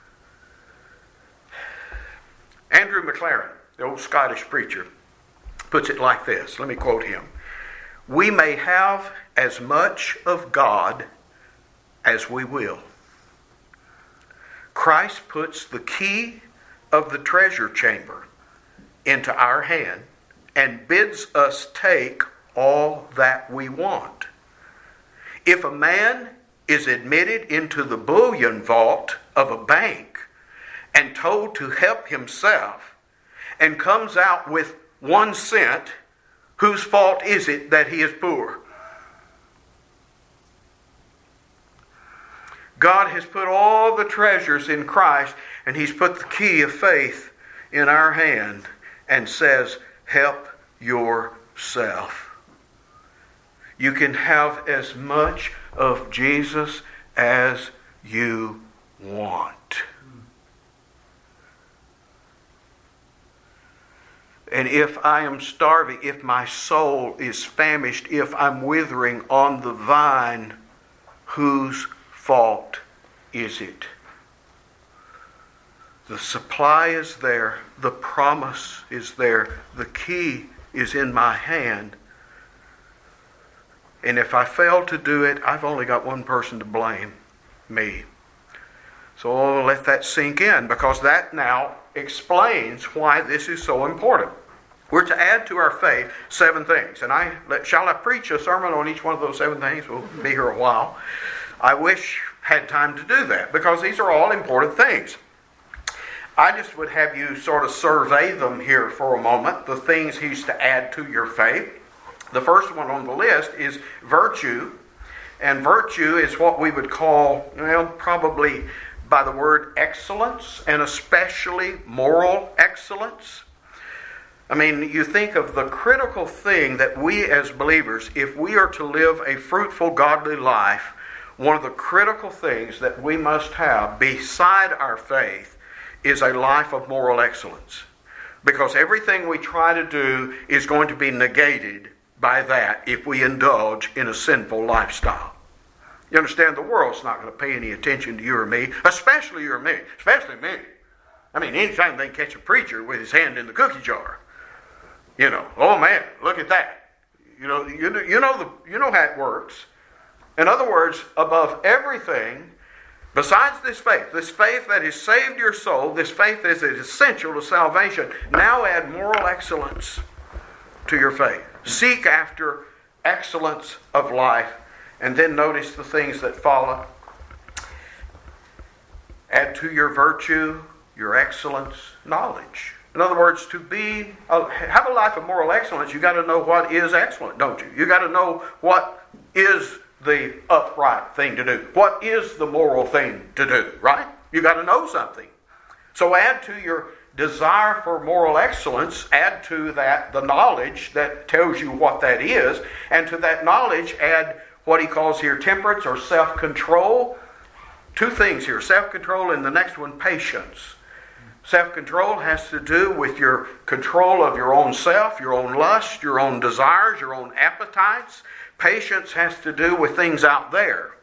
S1: Andrew McLaren, the old Scottish preacher, puts it like this. Let me quote him. We may have as much of God as we will. Christ puts the key of the treasure chamber into our hand and bids us take all that we want. If a man is admitted into the bullion vault of a bank and told to help himself and comes out with 1 cent, whose fault is it that he is poor? God has put all the treasures in Christ, and He's put the key of faith in our hand and says, help yourself. You can have as much of Jesus as you want. And if I am starving, if my soul is famished, if I'm withering on the vine, whose fault is it? The supply is there. The promise is there. The key is in my hand. And if I fail to do it, I've only got one person to blame, me. So let that sink in, because that now explains why this is so important. We're to add to our faith 7 things. And shall I preach a sermon on each one of those 7 things? We'll be here a while. I wish I had time to do that, because these are all important things. I just would have you sort of survey them here for a moment, the things He's to add to your faith. The first one on the list is virtue. And virtue is what we would call, probably by the word excellence, and especially moral excellence. You think of the critical thing that we as believers, if we are to live a fruitful, godly life, one of the critical things that we must have beside our faith is a life of moral excellence. Because everything we try to do is going to be negated by that if we indulge in a sinful lifestyle. You understand, the world's not going to pay any attention to you or me, especially you or me, especially me. Anytime they catch a preacher with his hand in the cookie jar, oh man, look at that. You know how it works. In other words, above everything, Besides this faith that has saved your soul, this faith that is essential to salvation, now add moral excellence to your faith. Seek after excellence of life, and then notice the things that follow. Add to your virtue, your excellence, knowledge. In other words, to have a life of moral excellence, you've got to know what is excellent, don't you? You've got to know what is the upright thing to do. What is the moral thing to do, right? You've got to know something. So add to your desire for moral excellence, add to that the knowledge that tells you what that is, and to that knowledge add what he calls here temperance or self-control. Two things here, self-control, and the next one, patience. Self-control has to do with your control of your own self, your own lust, your own desires, your own appetites. Patience has to do with things out there.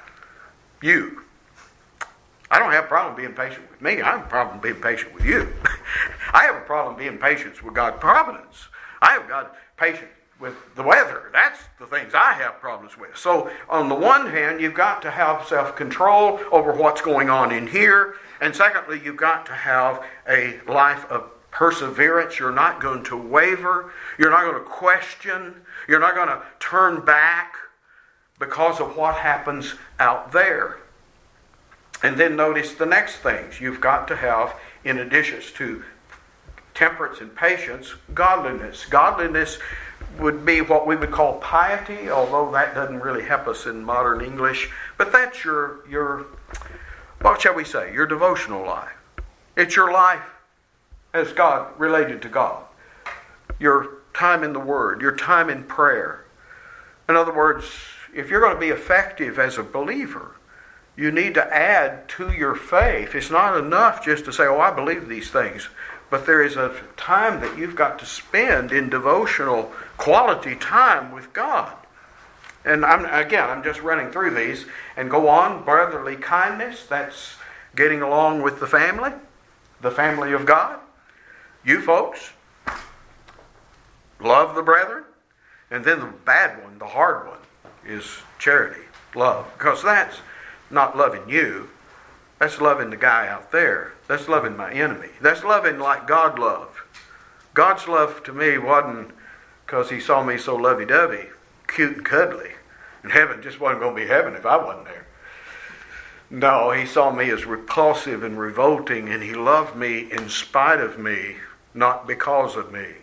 S1: You. I don't have a problem being patient with me. I have a problem being patient with you. I have a problem being patient with God's providence. I have got patience with the weather. That's the things I have problems with. So on the one hand, you've got to have self-control over what's going on in here. And secondly, you've got to have a life of perseverance. You're not going to waver. You're not going to question. You're not going to turn back because of what happens out there. And then notice the next things. You've got to have, in addition to temperance and patience, godliness. Godliness would be what we would call piety, although that doesn't really help us in modern English. But that's your what shall we say, your devotional life. It's your life as God, related to God. Your time in the Word, your time in prayer. In other words, if you're going to be effective as a believer, you need to add to your faith. It's not enough just to say, oh, I believe these things. But there is a time that you've got to spend in devotional quality time with God. And I'm just running through these. And go on, brotherly kindness, that's getting along with the family of God. You folks, love the brethren. And then the bad one, the hard one, is charity, love. Because that's not loving you. That's loving the guy out there. That's loving my enemy. That's loving like God loved. God's love to me wasn't because he saw me so lovey-dovey, cute and cuddly. And heaven just wasn't going to be heaven if I wasn't there. No, he saw me as repulsive and revolting, and he loved me in spite of me, not because of me.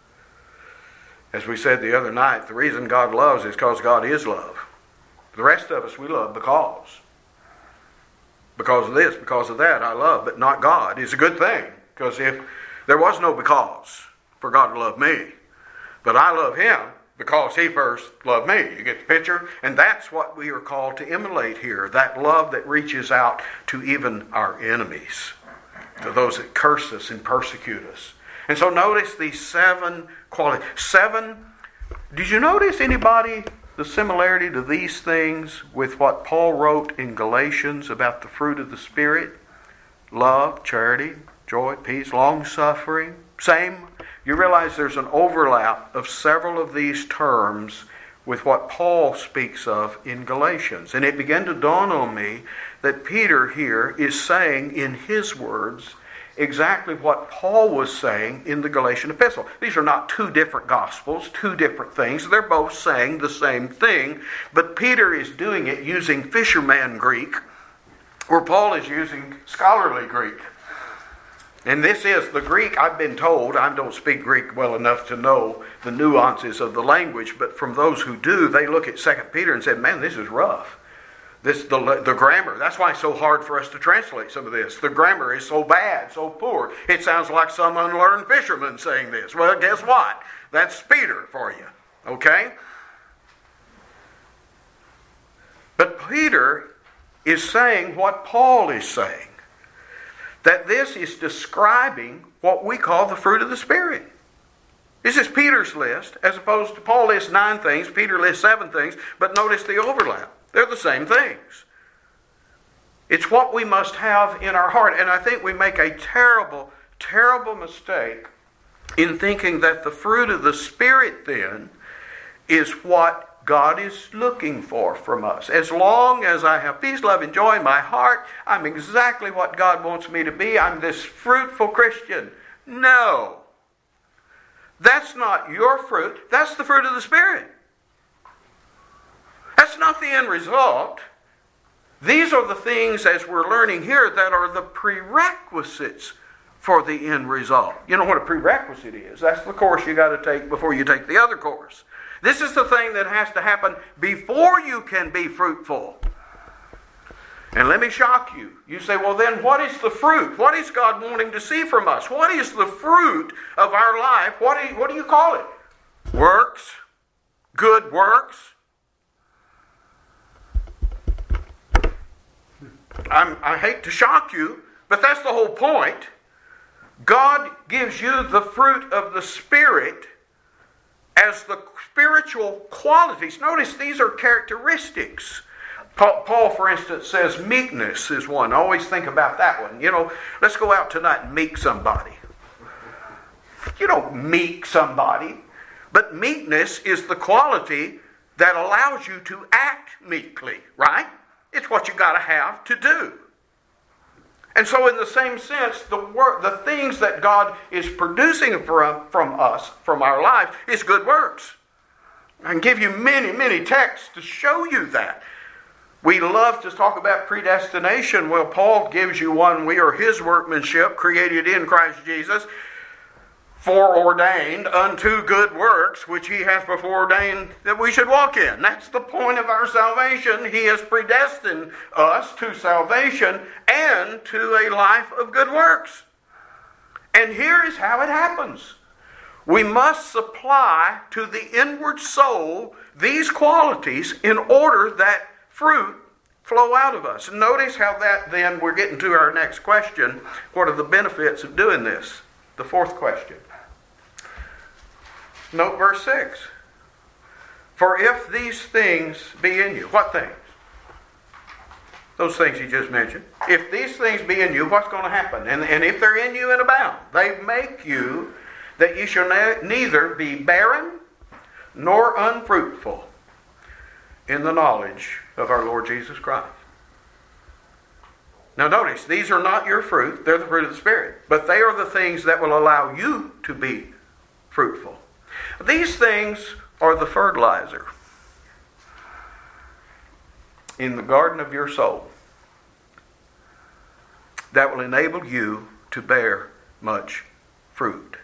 S1: As we said the other night, the reason God loves is because God is love. The rest of us, we love because. Because of this, because of that, I love, but not God. It's a good thing, because if there was no because for God to love me, but I love him because he first loved me. You get the picture? And that's what we are called to emulate here, that love that reaches out to even our enemies, to those that curse us and persecute us. And so notice these 7 qualities. 7, did you notice anybody the similarity to these things with what Paul wrote in Galatians about the fruit of the Spirit? Love, charity, joy, peace, long-suffering. Same. You realize there's an overlap of several of these terms with what Paul speaks of in Galatians. And it began to dawn on me that Peter here is saying in his words exactly what Paul was saying in the Galatian epistle. These are not two different gospels, two different things. They're both saying the same thing, but Peter is doing it using fisherman Greek, where Paul is using scholarly Greek. And this is the Greek, I've been told, I don't speak Greek well enough to know the nuances of the language, but from those who do, they look at 2 Peter and say, man, this is rough. The grammar, that's why it's so hard for us to translate some of this. The grammar is so bad, so poor. It sounds like some unlearned fisherman saying this. Well, guess what? That's Peter for you. Okay? But Peter is saying what Paul is saying. That this is describing what we call the fruit of the Spirit. This is Peter's list, as opposed to Paul lists 9 things, Peter lists 7 things, but notice the overlap. They're the same things. It's what we must have in our heart. And I think we make a terrible, terrible mistake in thinking that the fruit of the Spirit then is what God is looking for from us. As long as I have peace, love, and joy in my heart, I'm exactly what God wants me to be. I'm this fruitful Christian. No. That's not your fruit. That's the fruit of the Spirit. That's not the end result. These are the things, as we're learning here, that are the prerequisites for the end result. You know what a prerequisite is? That's the course you got to take before you take the other course. This is the thing that has to happen before you can be fruitful. And let me shock you. You say, well then what is the fruit? What is God wanting to see from us? What is the fruit of our life? What do you call it? Works. Good works. I hate to shock you, but that's the whole point. God gives you the fruit of the Spirit as the spiritual qualities. Notice these are characteristics. Paul, for instance, says meekness is one. I always think about that one. You know, let's go out tonight and meek somebody. You don't meek somebody, but meekness is the quality that allows you to act meekly, right? It's what you got to have to do. And so in the same sense, the things that God is producing from us, from our lives, is good works. I can give you many, many texts to show you that. We love to talk about predestination. Well, Paul gives you one. We are His workmanship, created in Christ Jesus, foreordained unto good works, which He hath before ordained that we should walk in. That's the point of our salvation. He has predestined us to salvation and to a life of good works. And here is how it happens. We must supply to the inward soul these qualities in order that fruit flow out of us. And notice how that then, we're getting to our next question. What are the benefits of doing this? The fourth question. Note verse 6. For if these things be in you. What things? Those things you just mentioned. If these things be in you, what's going to happen? And if they're in you and abound, they make you that you shall neither be barren nor unfruitful in the knowledge of our Lord Jesus Christ. Now notice, these are not your fruit. They're the fruit of the Spirit. But they are the things that will allow you to be fruitful. These things are the fertilizer in the garden of your soul that will enable you to bear much fruit.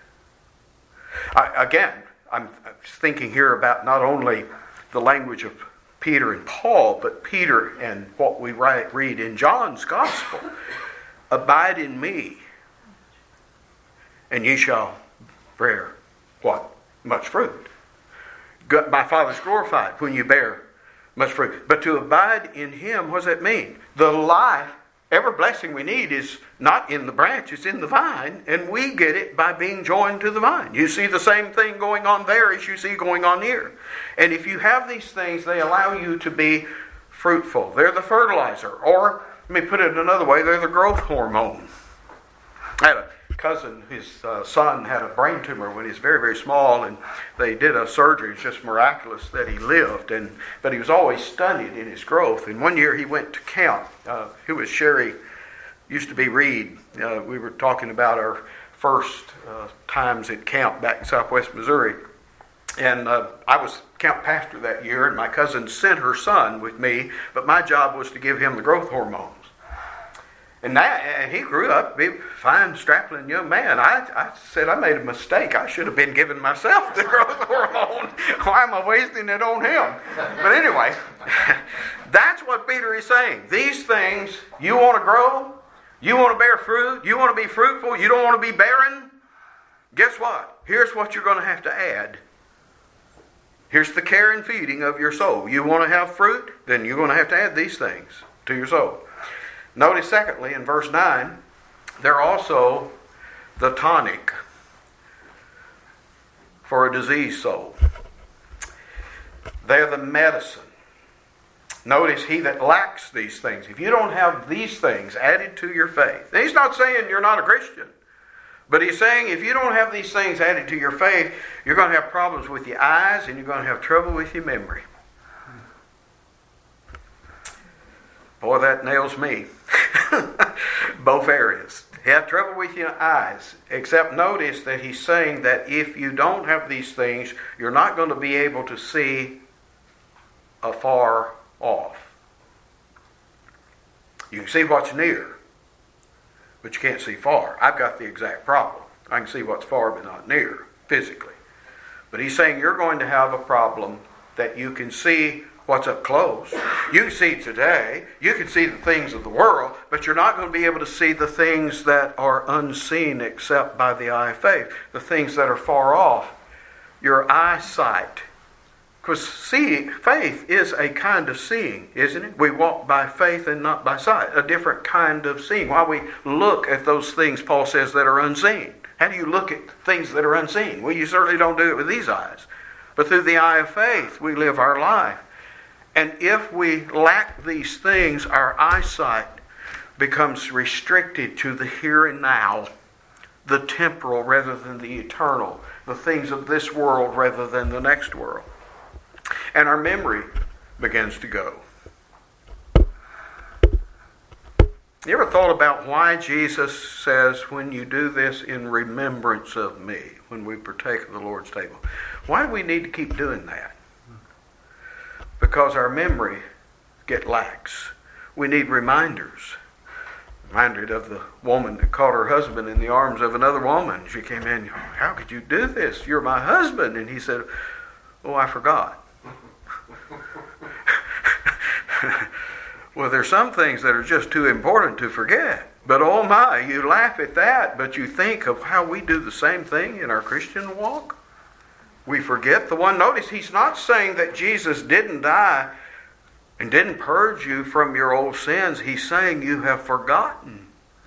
S1: I'm thinking here about not only the language of Peter and Paul, but Peter and what we read in John's Gospel. Abide in me, and ye shall bear what? Much fruit. My Father's glorified when you bear much fruit. But to abide in Him, what does that mean? The life, every blessing we need is not in the branch, it's in the vine, and we get it by being joined to the vine. You see the same thing going on there as you see going on here. And if you have these things, they allow you to be fruitful. They're the fertilizer. Or, let me put it another way, they're the growth hormone. I had a cousin, his son had a brain tumor when he was very, very small, and they did a surgery. It's just miraculous that he lived, but he was always stunted in his growth. And one year he went to camp. Who was Sherry? Used to be Reed. We were talking about our first times at camp back in southwest Missouri. And I was camp pastor that year, and my cousin sent her son with me, but my job was to give him the growth hormones. And he grew up to be a fine, strapping young man. I said I made a mistake. I should have been giving myself the growth hormone. Why am I wasting it on him? But anyway, that's what Peter is saying. These things, you want to grow, you want to bear fruit, you want to be fruitful, you don't want to be barren. Guess what? Here's what you're going to have to add. Here's the care and feeding of your soul. You want to have fruit, then you're going to have to add these things to your soul. Notice secondly, in verse 9, they're also the tonic for a diseased soul. They're the medicine. Notice, he that lacks these things. If you don't have these things added to your faith, and he's not saying you're not a Christian, but he's saying if you don't have these things added to your faith, you're going to have problems with your eyes and you're going to have trouble with your memory. Boy, that nails me. Both areas. You have trouble with your eyes. Except notice that he's saying that if you don't have these things, you're not going to be able to see afar off. You can see what's near, but you can't see far. I've got the exact problem. I can see what's far but not near, physically. But he's saying you're going to have a problem that you can see what's up close. You can see today, you can see the things of the world, but you're not going to be able to see the things that are unseen except by the eye of faith. The things that are far off, your eyesight. Because faith is a kind of seeing, isn't it? We walk by faith and not by sight. A different kind of seeing. While we look at those things, Paul says, that are unseen. How do you look at things that are unseen? Well, you certainly don't do it with these eyes. But through the eye of faith, we live our life. And if we lack these things, our eyesight becomes restricted to the here and now, the temporal rather than the eternal, the things of this world rather than the next world. And our memory begins to go. You ever thought about why Jesus says, when you do this in remembrance of me, when we partake of the Lord's table? Why do we need to keep doing that? Because our memory gets lax. We need reminders. Reminded of the woman that caught her husband in the arms of another woman. She came in, how could you do this? You're my husband. And he said, oh, I forgot. Well, there's some things that are just too important to forget. But oh my, you laugh at that, but you think of how we do the same thing in our Christian walk. We forget the one. Notice he's not saying that Jesus didn't die and didn't purge you from your old sins. He's saying you have forgotten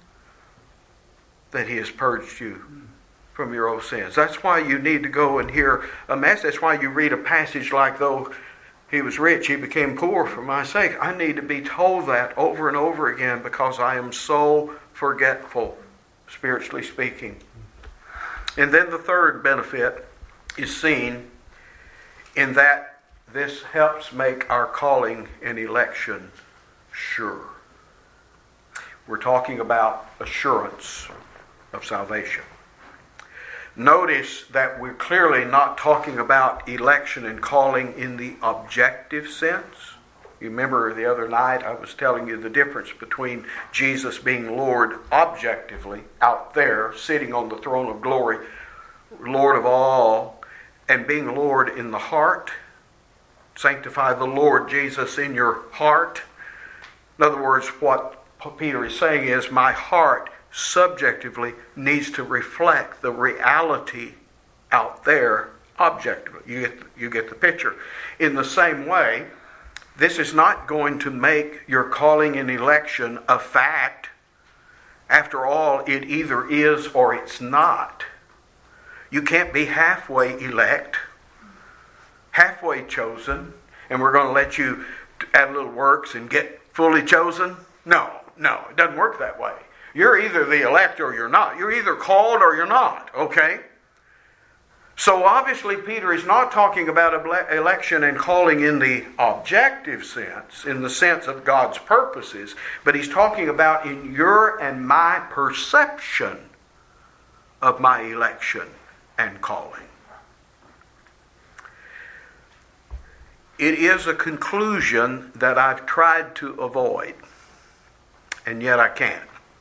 S1: that he has purged you from your old sins. That's why you need to go and hear a message. That's why you read a passage like, though he was rich, he became poor for my sake. I need to be told that over and over again because I am so forgetful, spiritually speaking. And then the third benefit is seen in that this helps make our calling and election sure. We're talking about assurance of salvation. Notice that we're clearly not talking about election and calling in the objective sense. You remember the other night I was telling you the difference between Jesus being Lord objectively out there, sitting on the throne of glory, Lord of all, and being Lord in the heart. Sanctify the Lord Jesus in your heart. In other words, what Peter is saying is my heart subjectively needs to reflect the reality out there objectively. You get the picture. In the same way, this is not going to make your calling and election a fact. After all, it either is or it's not. You can't be halfway elect, halfway chosen, and we're going to let you add little works and get fully chosen. No, it doesn't work that way. You're either the elect or you're not. You're either called or you're not, okay? So obviously Peter is not talking about election and calling in the objective sense, in the sense of God's purposes, but he's talking about in your and my perception of my election and calling. It is a conclusion that I've tried to avoid, and yet I can't.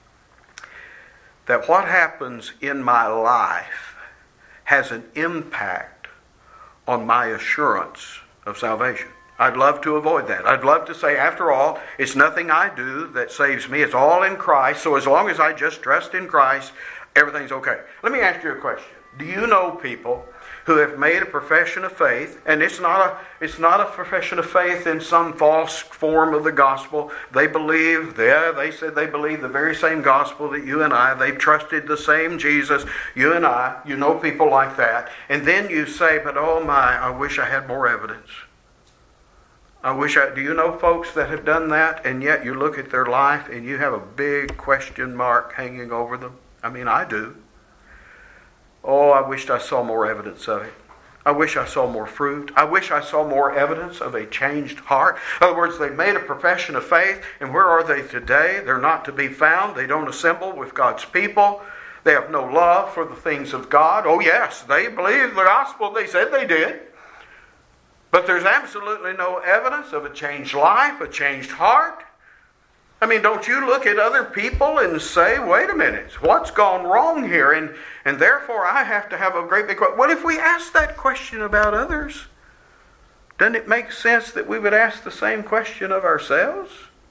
S1: That what happens in my life has an impact on my assurance of salvation. I'd love to avoid that. I'd love to say, after all, it's nothing I do that saves me. It's all in Christ. So as long as I just trust in Christ, everything's okay. Let me ask you a question. Do you know people who have made a profession of faith, and it's not a profession of faith in some false form of the gospel. They believe, they said they believe the very same gospel that you and I. They've trusted the same Jesus, you and I. You know people like that. And then you say, but oh my, I wish I had more evidence. Do you know folks that have done that, and yet you look at their life and you have a big question mark hanging over them? I mean, I do. Oh, I wished I saw more evidence of it. I wish I saw more fruit. I wish I saw more evidence of a changed heart. In other words, they made a profession of faith, and where are they today? They're not to be found. They don't assemble with God's people. They have no love for the things of God. Oh yes, they believe the gospel. They said they did. But there's absolutely no evidence of a changed life, a changed heart. I mean, don't you look at other people and say, wait a minute, what's gone wrong here? And therefore I have to have a great big question. Well, if we ask that question about others, doesn't it make sense that we would ask the same question of ourselves?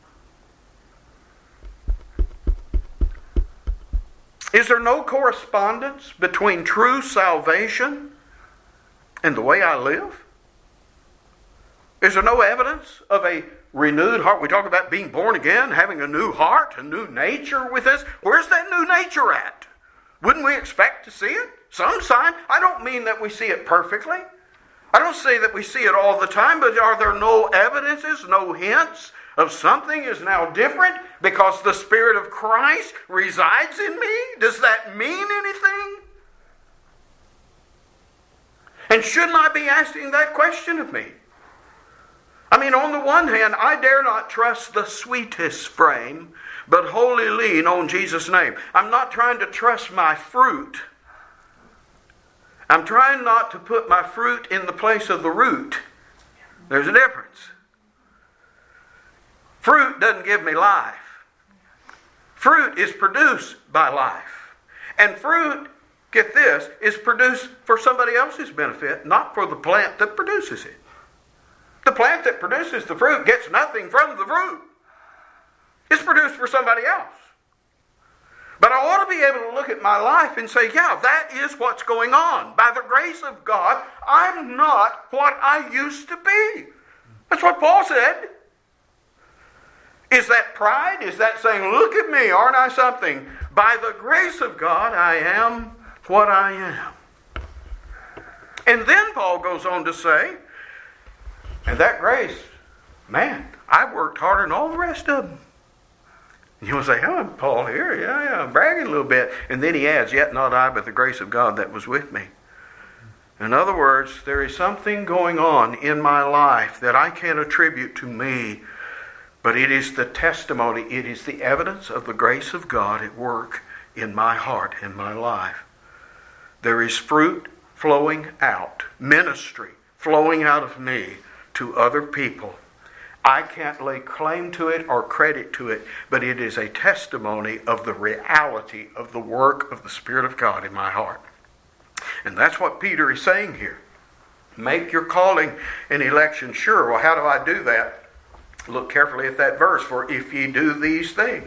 S1: Is there no correspondence between true salvation and the way I live? Is there no evidence of a renewed heart? We talk about being born again, having a new heart, a new nature with us. Where's that new nature at? Wouldn't we expect to see it? Some sign. I don't mean that we see it perfectly. I don't say that we see it all the time, but are there no evidences, no hints of something is now different because the Spirit of Christ resides in me? Does that mean anything? And shouldn't I be asking that question of me? I mean, on the one hand, I dare not trust the sweetest frame, but wholly lean on Jesus' name. I'm not trying to trust my fruit. I'm trying not to put my fruit in the place of the root. There's a difference. Fruit doesn't give me life. Fruit is produced by life. And fruit, get this, is produced for somebody else's benefit, not for the plant that produces it. The plant that produces the fruit gets nothing from the fruit. It's produced for somebody else. But I ought to be able to look at my life and say, yeah, that is what's going on. By the grace of God, I'm not what I used to be. That's what Paul said. Is that pride? Is that saying, look at me, aren't I something? By the grace of God, I am what I am. And then Paul goes on to say, and that grace, man, I worked harder than all the rest of them. And you will say, oh, Paul here, yeah, I'm bragging a little bit. And then he adds, yet not I, but the grace of God that was with me. In other words, there is something going on in my life that I can't attribute to me, but it is the testimony, it is the evidence of the grace of God at work in my heart, in my life. There is fruit flowing out, ministry flowing out of me to other people. I can't lay claim to it or credit to it, but it is a testimony of the reality of the work of the Spirit of God in my heart. And that's what Peter is saying here. Make your calling and election sure. Well, how do I do that? Look carefully at that verse. For if ye do these things,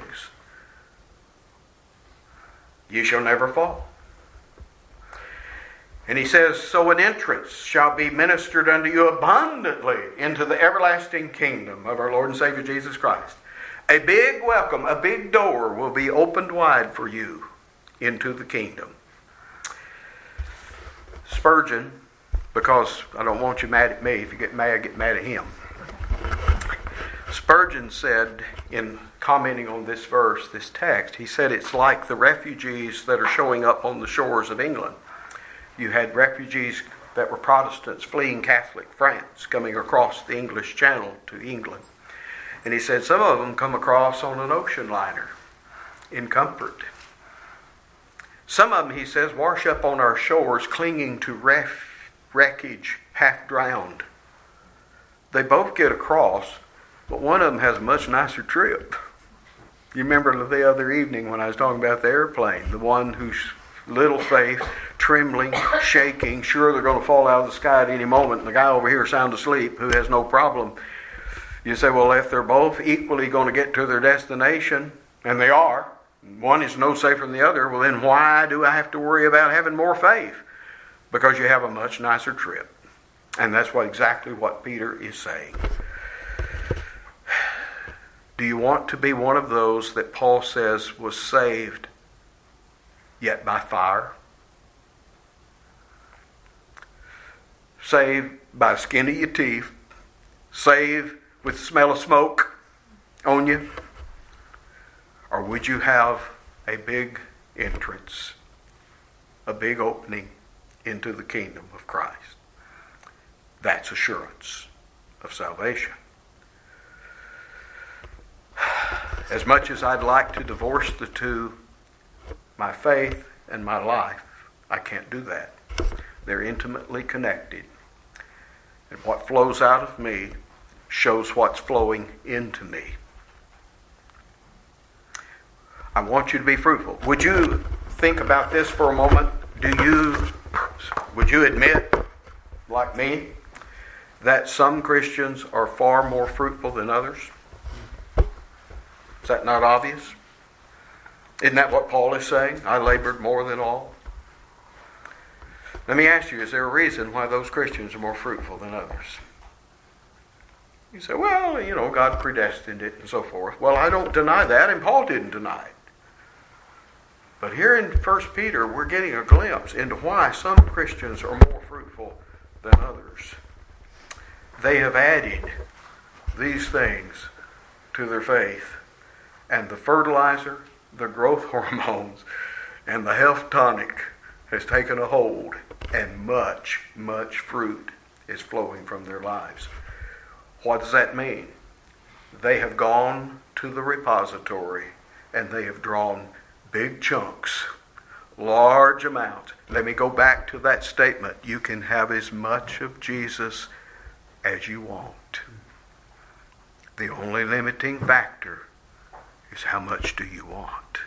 S1: ye shall never fall. And he says, so an entrance shall be ministered unto you abundantly into the everlasting kingdom of our Lord and Savior Jesus Christ. A big welcome, a big door will be opened wide for you into the kingdom. Spurgeon, because I don't want you mad at me. If you get mad at him. Spurgeon said, in commenting on this verse, this text, he said it's like the refugees that are showing up on the shores of England. You had refugees that were Protestants fleeing Catholic France coming across the English Channel to England. And he said some of them come across on an ocean liner in comfort. Some of them, he says, wash up on our shores clinging to wreckage, half drowned. They both get across, but one of them has a much nicer trip. You remember the other evening when I was talking about the airplane, the one who's little faith, trembling, shaking, sure they're going to fall out of the sky at any moment, and the guy over here sound asleep who has no problem. You say, well, if they're both equally going to get to their destination, and they are, one is no safer than the other, well then why do I have to worry about having more faith? Because you have a much nicer trip. And that's exactly what Peter is saying. Do you want to be one of those that Paul says was saved yet by fire? Saved by the skin of your teeth. Saved with the smell of smoke on you? Or would you have a big entrance, a big opening into the kingdom of Christ? That's assurance of salvation. As much as I'd like to divorce the two, my faith and my life, I can't do that. They're intimately connected. And what flows out of me shows what's flowing into me. I want you to be fruitful. Would you think about this for a moment? Would you admit, like me, that some Christians are far more fruitful than others? Is that not obvious? Isn't that what Paul is saying? I labored more than all. Let me ask you, is there a reason why those Christians are more fruitful than others? You say, well, God predestined it and so forth. Well, I don't deny that, and Paul didn't deny it. But here in 1 Peter, we're getting a glimpse into why some Christians are more fruitful than others. They have added these things to their faith, and the fertilizer, the growth hormones, and the health tonic has taken a hold, and much, much fruit is flowing from their lives. What does that mean? They have gone to the repository and they have drawn big chunks, large amounts. Let me go back to that statement. You can have as much of Jesus as you want. The only limiting factor is how much do you want?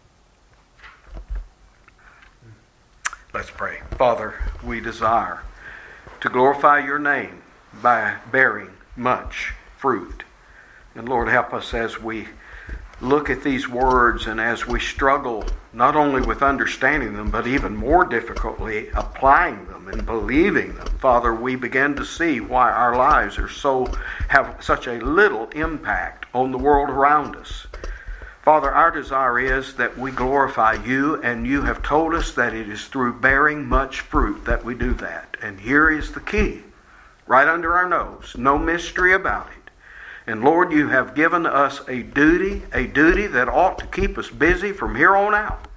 S1: Let's pray. Father, we desire to glorify your name by bearing much fruit. And Lord, help us as we look at these words and as we struggle not only with understanding them, but even more difficultly applying them and believing them. Father, we begin to see why our lives have such a little impact on the world around us. Father, our desire is that we glorify you, and you have told us that it is through bearing much fruit that we do that. And here is the key, right under our nose, no mystery about it. And Lord, you have given us a duty that ought to keep us busy from here on out.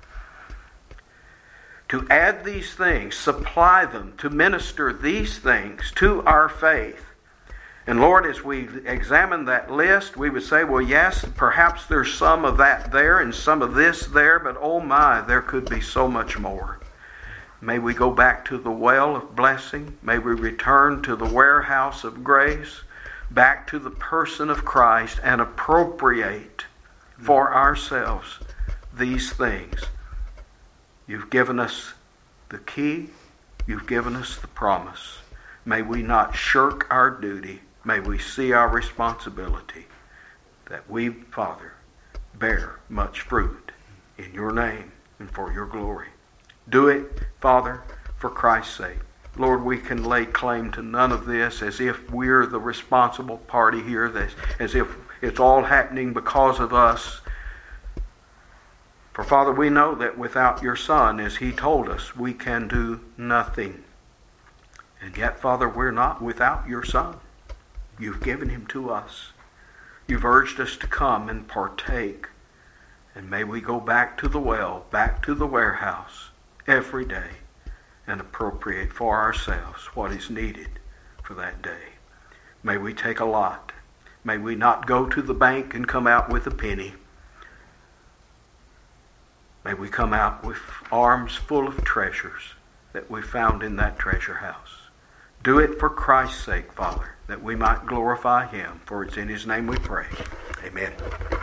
S1: To add these things, supply them, to minister these things to our faith. And Lord, as we examine that list, we would say, well, yes, perhaps there's some of that there and some of this there, but oh my, there could be so much more. May we go back to the well of blessing. May we return to the warehouse of grace, back to the person of Christ, and appropriate for ourselves these things. You've given us the key. You've given us the promise. May we not shirk our duty. May we see our responsibility that we, Father, bear much fruit in your name and for your glory. Do it, Father, for Christ's sake. Lord, we can lay claim to none of this as if we're the responsible party here, as if it's all happening because of us. For Father, we know that without your Son, as he told us, we can do nothing. And yet, Father, we're not without your Son. You've given him to us. You've urged us to come and partake. And may we go back to the well, back to the warehouse every day and appropriate for ourselves what is needed for that day. May we take a lot. May we not go to the bank and come out with a penny. May we come out with arms full of treasures that we found in that treasure house. Do it for Christ's sake, Father, that we might glorify him. For it's in his name we pray. Amen.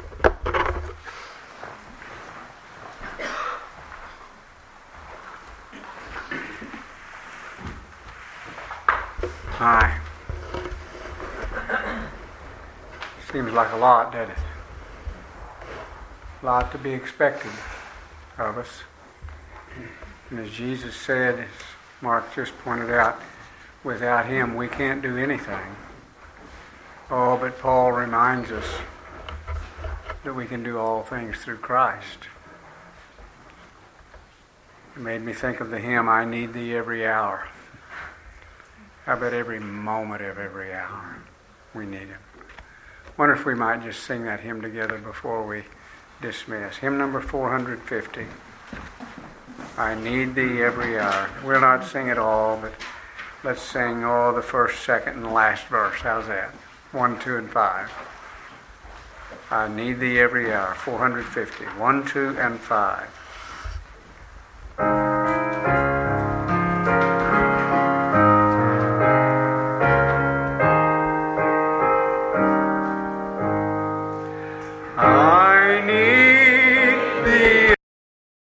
S2: Hi. Seems like a lot, doesn't it? A lot to be expected of us. And as Jesus said, as Mark just pointed out, without him we can't do anything. Oh, but Paul reminds us that we can do all things through Christ. It made me think of the hymn, I Need Thee Every Hour. How about every moment of every hour we need him? Wonder if we might just sing that hymn together before we dismiss. Hymn number 450. I need thee every hour. We'll not sing it all, but Let's sing the first, second, and the last verse. How's that? 1, 2, and 5. I need thee every hour. 450. 1, 2, and 5.